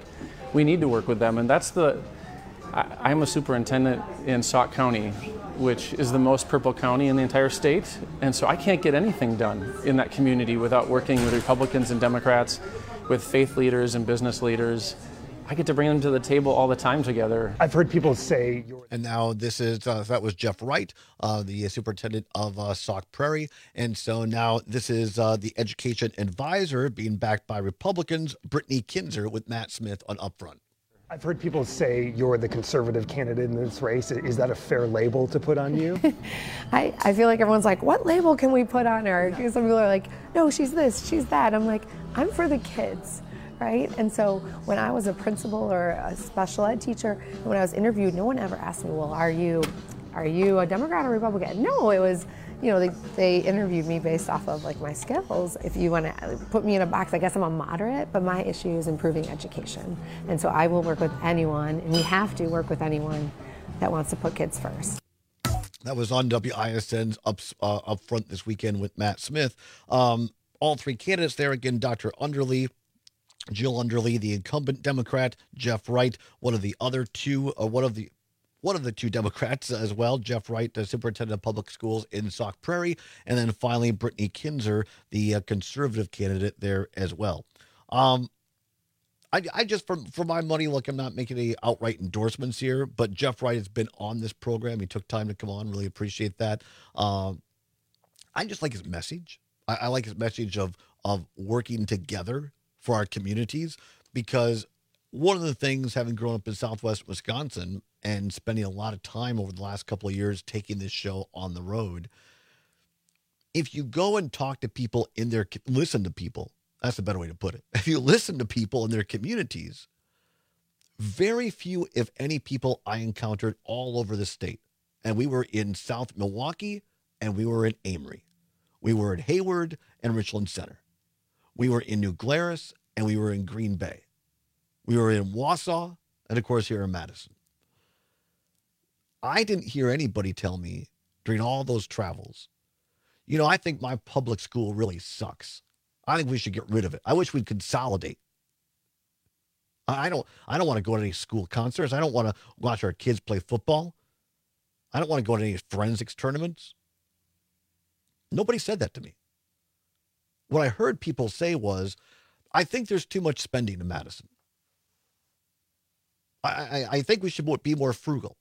we need to work with them. And that's I'm a superintendent in Sauk County, which is the most purple county in the entire state. And so I can't get anything done in that community without working with Republicans and Democrats, with faith leaders and business leaders. I get to bring them to the table all the time together. I've heard people say... And now this is, that was Jeff Wright, the superintendent of Sauk Prairie. And so now this is the education advisor being backed by Republicans, Brittany Kinzer with Matt Smith on Upfront. I've heard people say you're the conservative candidate in this race. Is that a fair label to put on you? I feel like everyone's like, what label can we put on her? Because some people are like, no, she's this, she's that. I'm like, I'm for the kids. Right? And so when I was a principal or a special ed teacher, and when I was interviewed, no one ever asked me, well, are you a Democrat or Republican? No, it was, they interviewed me based off of like my skills. If you want to put me in a box, I guess I'm a moderate, but my issue is improving education. And so I will work with anyone, and we have to work with anyone that wants to put kids first. That was on WISN's Upfront this weekend with Matt Smith. All three candidates there, again, Dr. Underly, Jill Underly, the incumbent Democrat, Jeff Wright, one of the two Democrats as well, Jeff Wright, the superintendent of public schools in Sauk Prairie, and then finally Brittany Kinzer, the conservative candidate there as well. I just, for my money, look, I'm not making any outright endorsements here, but Jeff Wright has been on this program. He took time to come on. Really appreciate that. I just like his message. I like his message of working together for our communities, because one of the things, having grown up in Southwest Wisconsin and spending a lot of time over the last couple of years taking this show on the road, if you go and talk to people listen to people, that's a better way to put it. If you listen to people in their communities, very few, if any, people I encountered all over the state. And we were in South Milwaukee, and we were in Amory. We were in Hayward and Richland Center. We were in New Glarus, and we were in Green Bay. We were in Wausau, and of course here in Madison. I didn't hear anybody tell me during all those travels, I think my public school really sucks. I think we should get rid of it. I wish we'd consolidate. I don't want to go to any school concerts. I don't want to watch our kids play football. I don't want to go to any forensics tournaments. Nobody said that to me. What I heard people say was, I think there's too much spending in Madison. I think we should be more frugal.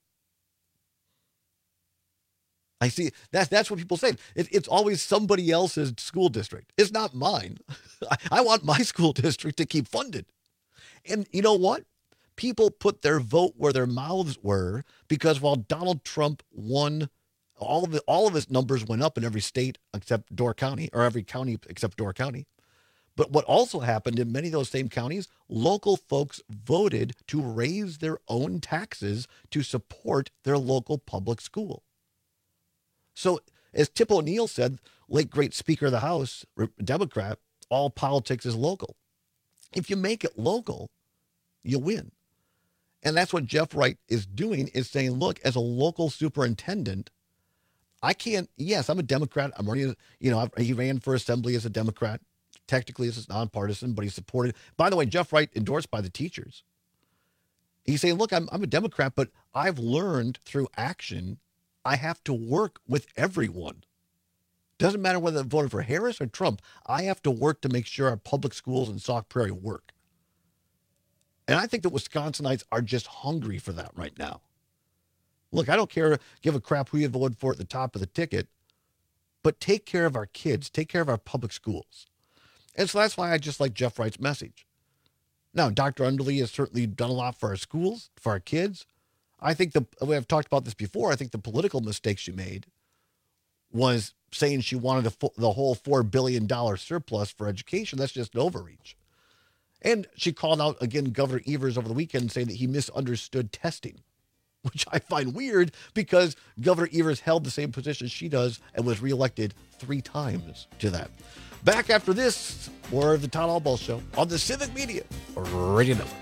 I see that's what people say. It's always somebody else's school district. It's not mine. I want my school district to keep funded. And you know what? People put their vote where their mouths were, because while Donald Trump won, all of his numbers went up in every state except Door County, or every county except Door County. But what also happened in many of those same counties, local folks voted to raise their own taxes to support their local public school. So as Tip O'Neill said, late great Speaker of the House, Democrat, all politics is local. If you make it local, you win. And that's what Jeff Wright is doing, is saying, look, as a local superintendent, I can't, yes, I'm a Democrat. I'm running, he ran for assembly as a Democrat. Technically, this is nonpartisan, but he's supported. By the way, Jeff Wright endorsed by the teachers. He's saying, look, I'm a Democrat, but I've learned through action, I have to work with everyone. Doesn't matter whether I'm voting for Harris or Trump. I have to work to make sure our public schools in Sauk Prairie work. And I think that Wisconsinites are just hungry for that right now. Look, I don't give a crap who you voted for at the top of the ticket, but take care of our kids, take care of our public schools. And so that's why I just like Jeff Wright's message. Now, Dr. Underly has certainly done a lot for our schools, for our kids. I think we have talked about this before. I think the political mistake she made was saying she wanted the whole $4 billion surplus for education. That's just an overreach. And she called out, again, Governor Evers over the weekend, saying that he misunderstood testing, which I find weird, because Governor Evers held the same position she does and was reelected 3 times to that. Back after this, more of the Todd Allball Show on the Civic Media Radio Network.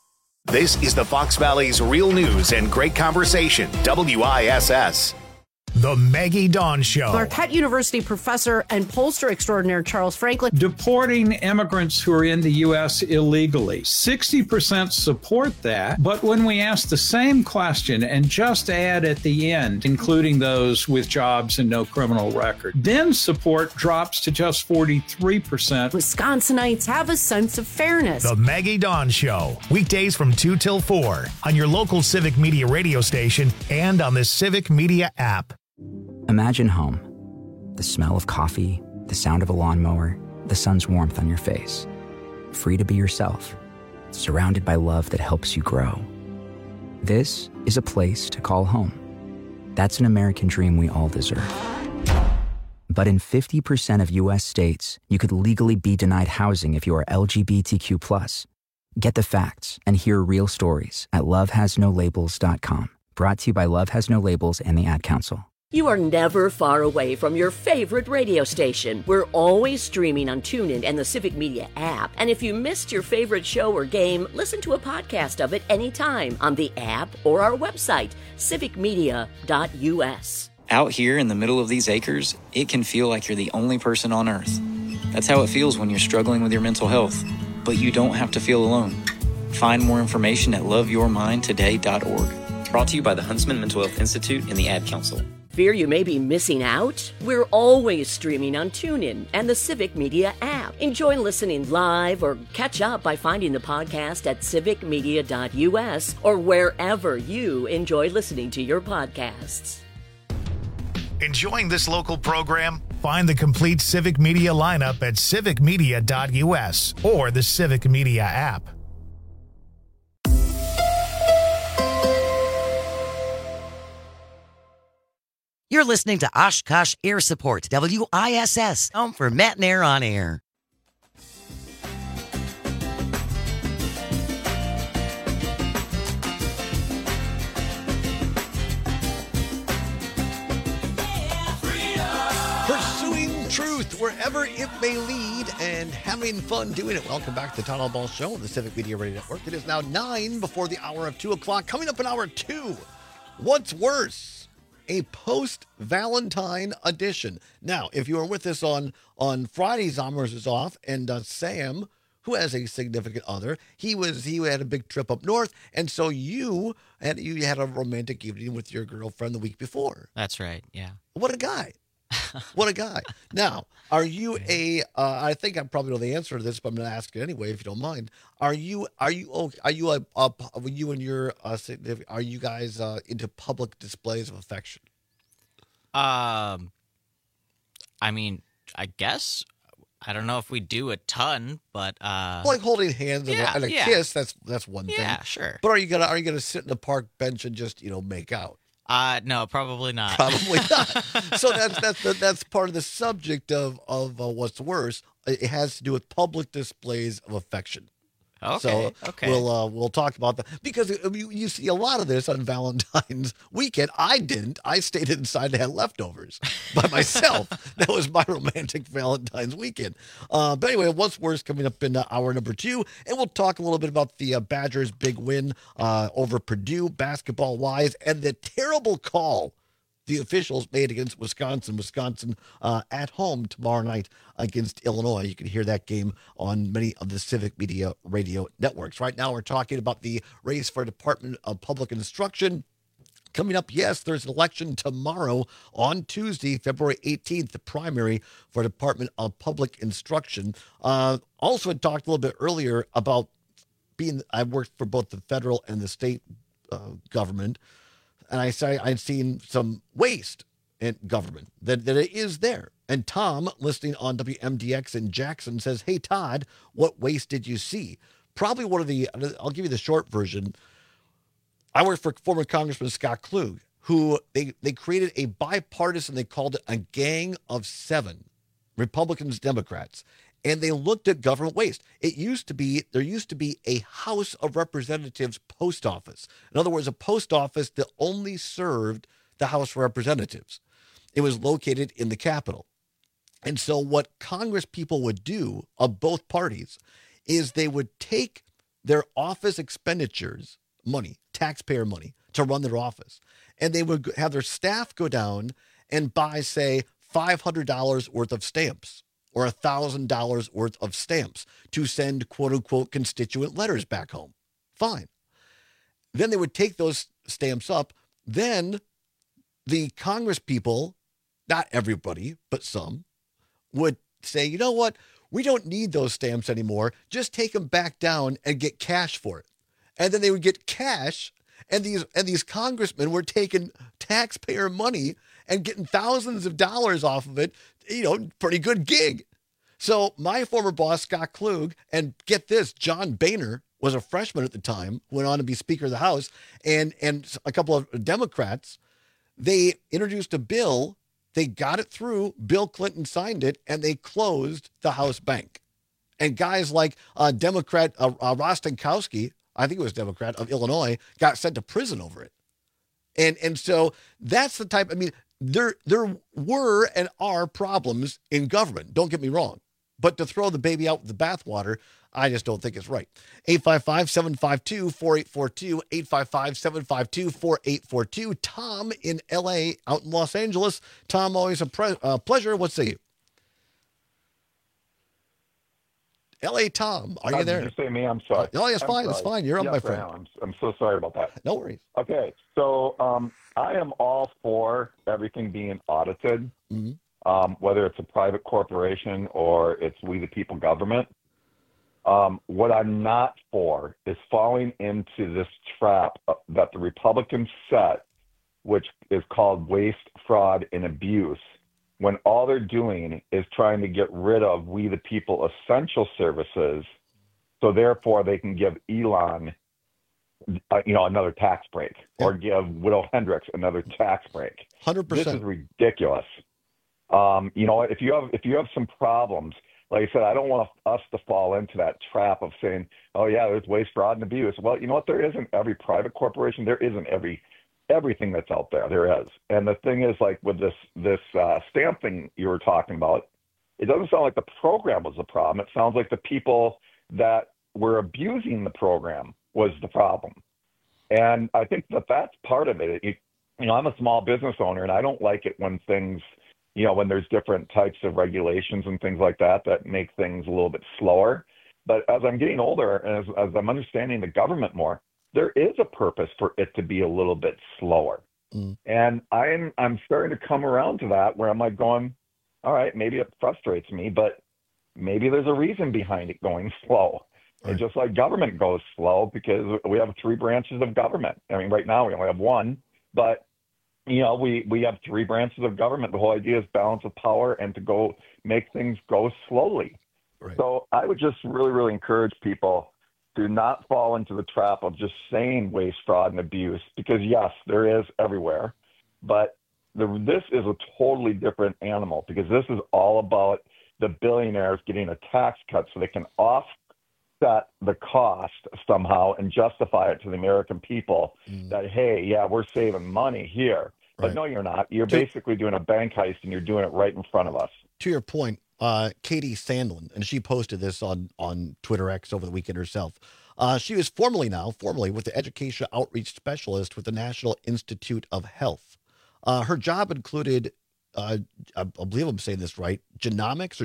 This is the Fox Valley's Real News and Great Conversation, WISS. The Maggie Dawn Show. Marquette University professor and pollster extraordinaire Charles Franklin. Deporting immigrants who are in the U.S. illegally. 60% support that, but when we ask the same question and just add at the end, including those with jobs and no criminal record, then support drops to just 43%. Wisconsinites have a sense of fairness. The Maggie Dawn Show. Weekdays from 2 till 4 on your local Civic Media radio station and on the Civic Media app. Imagine home. The smell of coffee, the sound of a lawnmower, the sun's warmth on your face. Free to be yourself, surrounded by love that helps you grow. This is a place to call home. That's an American dream we all deserve. But in 50% of U.S. states, you could legally be denied housing if you are LGBTQ+. Get the facts and hear real stories at lovehasnolabels.com. Brought to you by Love Has No Labels and the Ad Council. You are never far away from your favorite radio station. We're always streaming on TuneIn and the Civic Media app. And if you missed your favorite show or game, listen to a podcast of it anytime on the app or our website, civicmedia.us. Out here in the middle of these acres, it can feel like you're the only person on Earth. That's how it feels when you're struggling with your mental health. But you don't have to feel alone. Find more information at loveyourmindtoday.org. Brought to you by the Huntsman Mental Health Institute and the Ad Council. Fear you may be missing out? We're always streaming on TuneIn and the Civic Media app. Enjoy listening live or catch up by finding the podcast at civicmedia.us or wherever you enjoy listening to your podcasts. Enjoying this local program? Find the complete Civic Media lineup at civicmedia.us or the Civic Media app. You're listening to Oshkosh Air Support, WISS, home for Matt and Air on Air. Pursuing truth wherever it may lead and having fun doing it. Welcome back to the Town Hall Ball Show on the Civic Media Radio Network. It is now 9 before the hour of 2 o'clock. Coming up in hour 2, what's worse? A post-Valentine edition. Now, if you were with us on Friday, Zommers is off, and Sam, who has a significant other, he had a big trip up north, and so you had a romantic evening with your girlfriend the week before. That's right, yeah. What a guy. What a guy. Now, are you I think I probably know the answer to this, but I'm going to ask it anyway, if you don't mind. Are you guys into public displays of affection? I mean, I guess, I don't know if we do a ton, but like holding hands and a kiss, that's one thing. Yeah, sure. But are you gonna sit in the park bench and just, make out? No, probably not. Probably not. So that's part of the subject of what's worse. It has to do with public displays of affection. Okay. So we'll talk about that because you see a lot of this on Valentine's weekend. I didn't. I stayed inside and had leftovers by myself. That was my romantic Valentine's weekend. But anyway, what's worse coming up in hour number 2, and we'll talk a little bit about the Badgers' big win over Purdue basketball-wise and the terrible call the officials made against Wisconsin. Wisconsin at home tomorrow night against Illinois. You can hear that game on many of the Civic Media radio networks. Right now, we're talking about the race for Department of Public Instruction. Coming up, yes, there's an election tomorrow on Tuesday, February 18th, the primary for Department of Public Instruction. Also, I talked a little bit earlier about I worked for both the federal and the state government. And I'd seen some waste in government, that it is there. And Tom, listening on WMDX in Jackson, says, hey, Todd, what waste did you see? Probably I'll give you the short version. I worked for former Congressman Scott Klug, who they created a bipartisan, they called it a gang of 7, Republicans, Democrats. And they looked at government waste. There used to be a House of Representatives post office. In other words, a post office that only served the House of Representatives. It was located in the Capitol. And so what Congress people would do of both parties is they would take their office expenditures, money, taxpayer money to run their office. And they would have their staff go down and buy, say, $500 worth of stamps or $1,000 worth of stamps to send quote-unquote constituent letters back home. Fine. Then they would take those stamps up. Then the Congress people, not everybody, but some, would say, you know what? We don't need those stamps anymore. Just take them back down and get cash for it. And then they would get cash, and these congressmen were taking taxpayer money and getting thousands of dollars off of it. Pretty good gig. So my former boss, Scott Klug, and get this, John Boehner was a freshman at the time, went on to be Speaker of the House, and a couple of Democrats, they introduced a bill. They got it through. Bill Clinton signed it, and they closed the House bank. And guys like Democrat Rostenkowski, I think it was Democrat of Illinois, got sent to prison over it. And so that's the type. I mean, there were and are problems in government. Don't get me wrong. But to throw the baby out with the bathwater, I just don't think it's right. 855-752-4842, 855-752-4842. Tom in L.A., out in Los Angeles. Tom, always a pleasure. What say you? L.A. Tom, are you there? Did you say me? I'm sorry. Oh, it's fine. It's fine. You're up, my friend. I'm so sorry about that. No worries. Okay, so I am all for everything being audited, whether it's a private corporation or it's we the people government. What I'm not for is falling into this trap that the Republicans set, which is called waste, fraud, and abuse, when all they're doing is trying to get rid of we the people essential services, so therefore they can give Elon, another tax break, or give Widow Hendricks another tax break. 100%. This is ridiculous. If you have some problems, like I said, I don't want us to fall into that trap of saying, oh yeah, there's waste, fraud, and abuse. Well, you know what? There isn't every private corporation. There isn't everything that's out there. There is. And the thing is, like with this stamp thing you were talking about, it doesn't sound like the program was the problem. It sounds like the people that were abusing the program was the problem. And I think that's part of it. I'm a small business owner, and I don't like it when things, when there's different types of regulations and things like that make things a little bit slower. But as I'm getting older, and as I'm understanding the government more, there is a purpose for it to be a little bit slower. And I'm starting to come around to that where I'm like going, all right, maybe it frustrates me, but maybe there's a reason behind it going slow. Right. And just like government goes slow because we have 3 branches of government. I mean, right now we only have 1, but we have 3 branches of government. The whole idea is balance of power and to go make things go slowly. Right. So I would just really, really encourage people to not fall into the trap of just saying waste, fraud, and abuse, because yes, there is everywhere, but this is a totally different animal, because this is all about the billionaires getting a tax cut so they can offset the cost somehow and justify it to the American people that, hey, yeah, we're saving money here. But no, you're not. You're basically doing a bank heist, and you're doing it right in front of us. To your point, Katie Sandlin, and she posted this on Twitter X over the weekend herself. She was formerly with the Education Outreach Specialist with the National Institute of Health. Her job included, I believe I'm saying this right, genomics,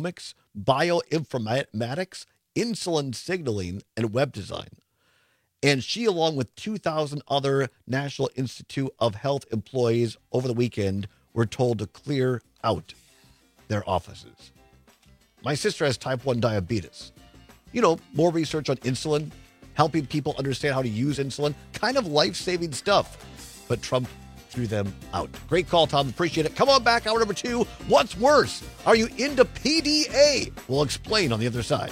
bioinformatics, insulin signaling, and web design. And she, along with 2,000 other National Institute of Health employees over the weekend, were told to clear out their offices. My sister has type 1 diabetes. More research on insulin, helping people understand how to use insulin, kind of life-saving stuff. But Trump threw them out. Great call, Tom. Appreciate it. Come on back, hour number 2. What's worse? Are you into PDA? We'll explain on the other side.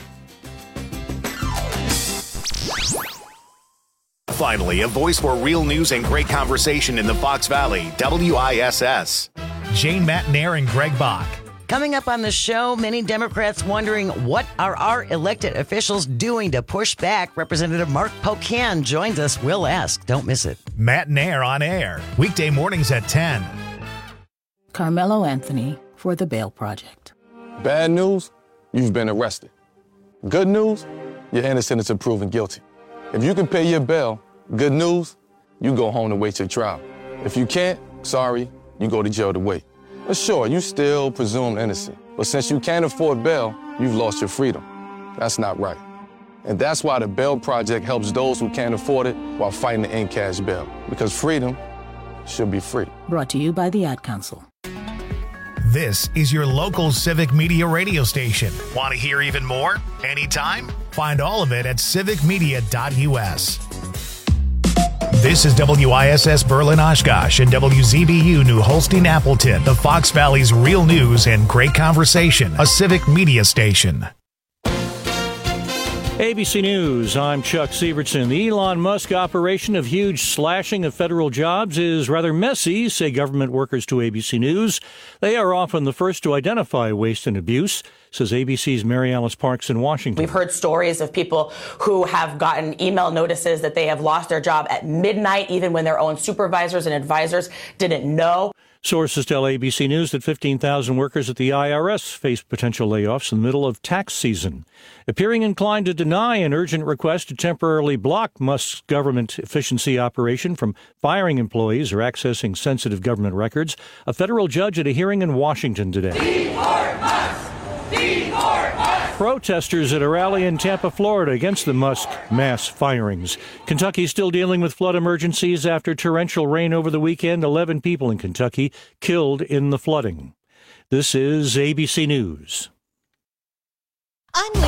Finally, a voice for real news and great conversation in the Fox Valley, WISS. Jane Matnair and Greg Bach. Coming up on the show, many Democrats wondering what are our elected officials doing to push back. Representative Mark Pocan joins us. We'll ask. Don't miss it. Matnair on air, weekday mornings at 10. Carmelo Anthony for The Bail Project. Bad news, you've been arrested. Good news, you're innocent until proven guilty. If you can pay your bail, Good news, you go home to wait your trial. If you can't, sorry, you go to jail to wait. But sure, you still presumed innocent. But since you can't afford bail, you've lost your freedom. That's not right. And that's why the Bail Project helps those who can't afford it while fighting to end cash bail. Because freedom should be free. Brought to you by the Ad Council. This is your local Civic Media radio station. Want to hear even more? Anytime? Find all of it at civicmedia.us. This is WISS Berlin Oshkosh and WZBU New Holstein Appleton, the Fox Valley's real news and great conversation, a Civic Media station. ABC News, I'm Chuck Sievertson. The Elon Musk operation of huge slashing of federal jobs is rather messy, say government workers to ABC News. They are often the first to identify waste and abuse, says ABC's Mary Alice Parks in Washington. We've heard stories of people who have gotten email notices that they have lost their job at midnight, even when their own supervisors and advisors didn't know. Sources tell ABC News that 15,000 workers at the IRS face potential layoffs in the middle of tax season. Appearing inclined to deny an urgent request to temporarily block Musk's government efficiency operation from firing employees or accessing sensitive government records, a federal judge at a hearing in Washington today. Protesters at a rally in Tampa, Florida against the Musk mass firings. Kentucky still dealing with flood emergencies after torrential rain over the weekend. 11 people in Kentucky killed in the flooding. This is ABC News.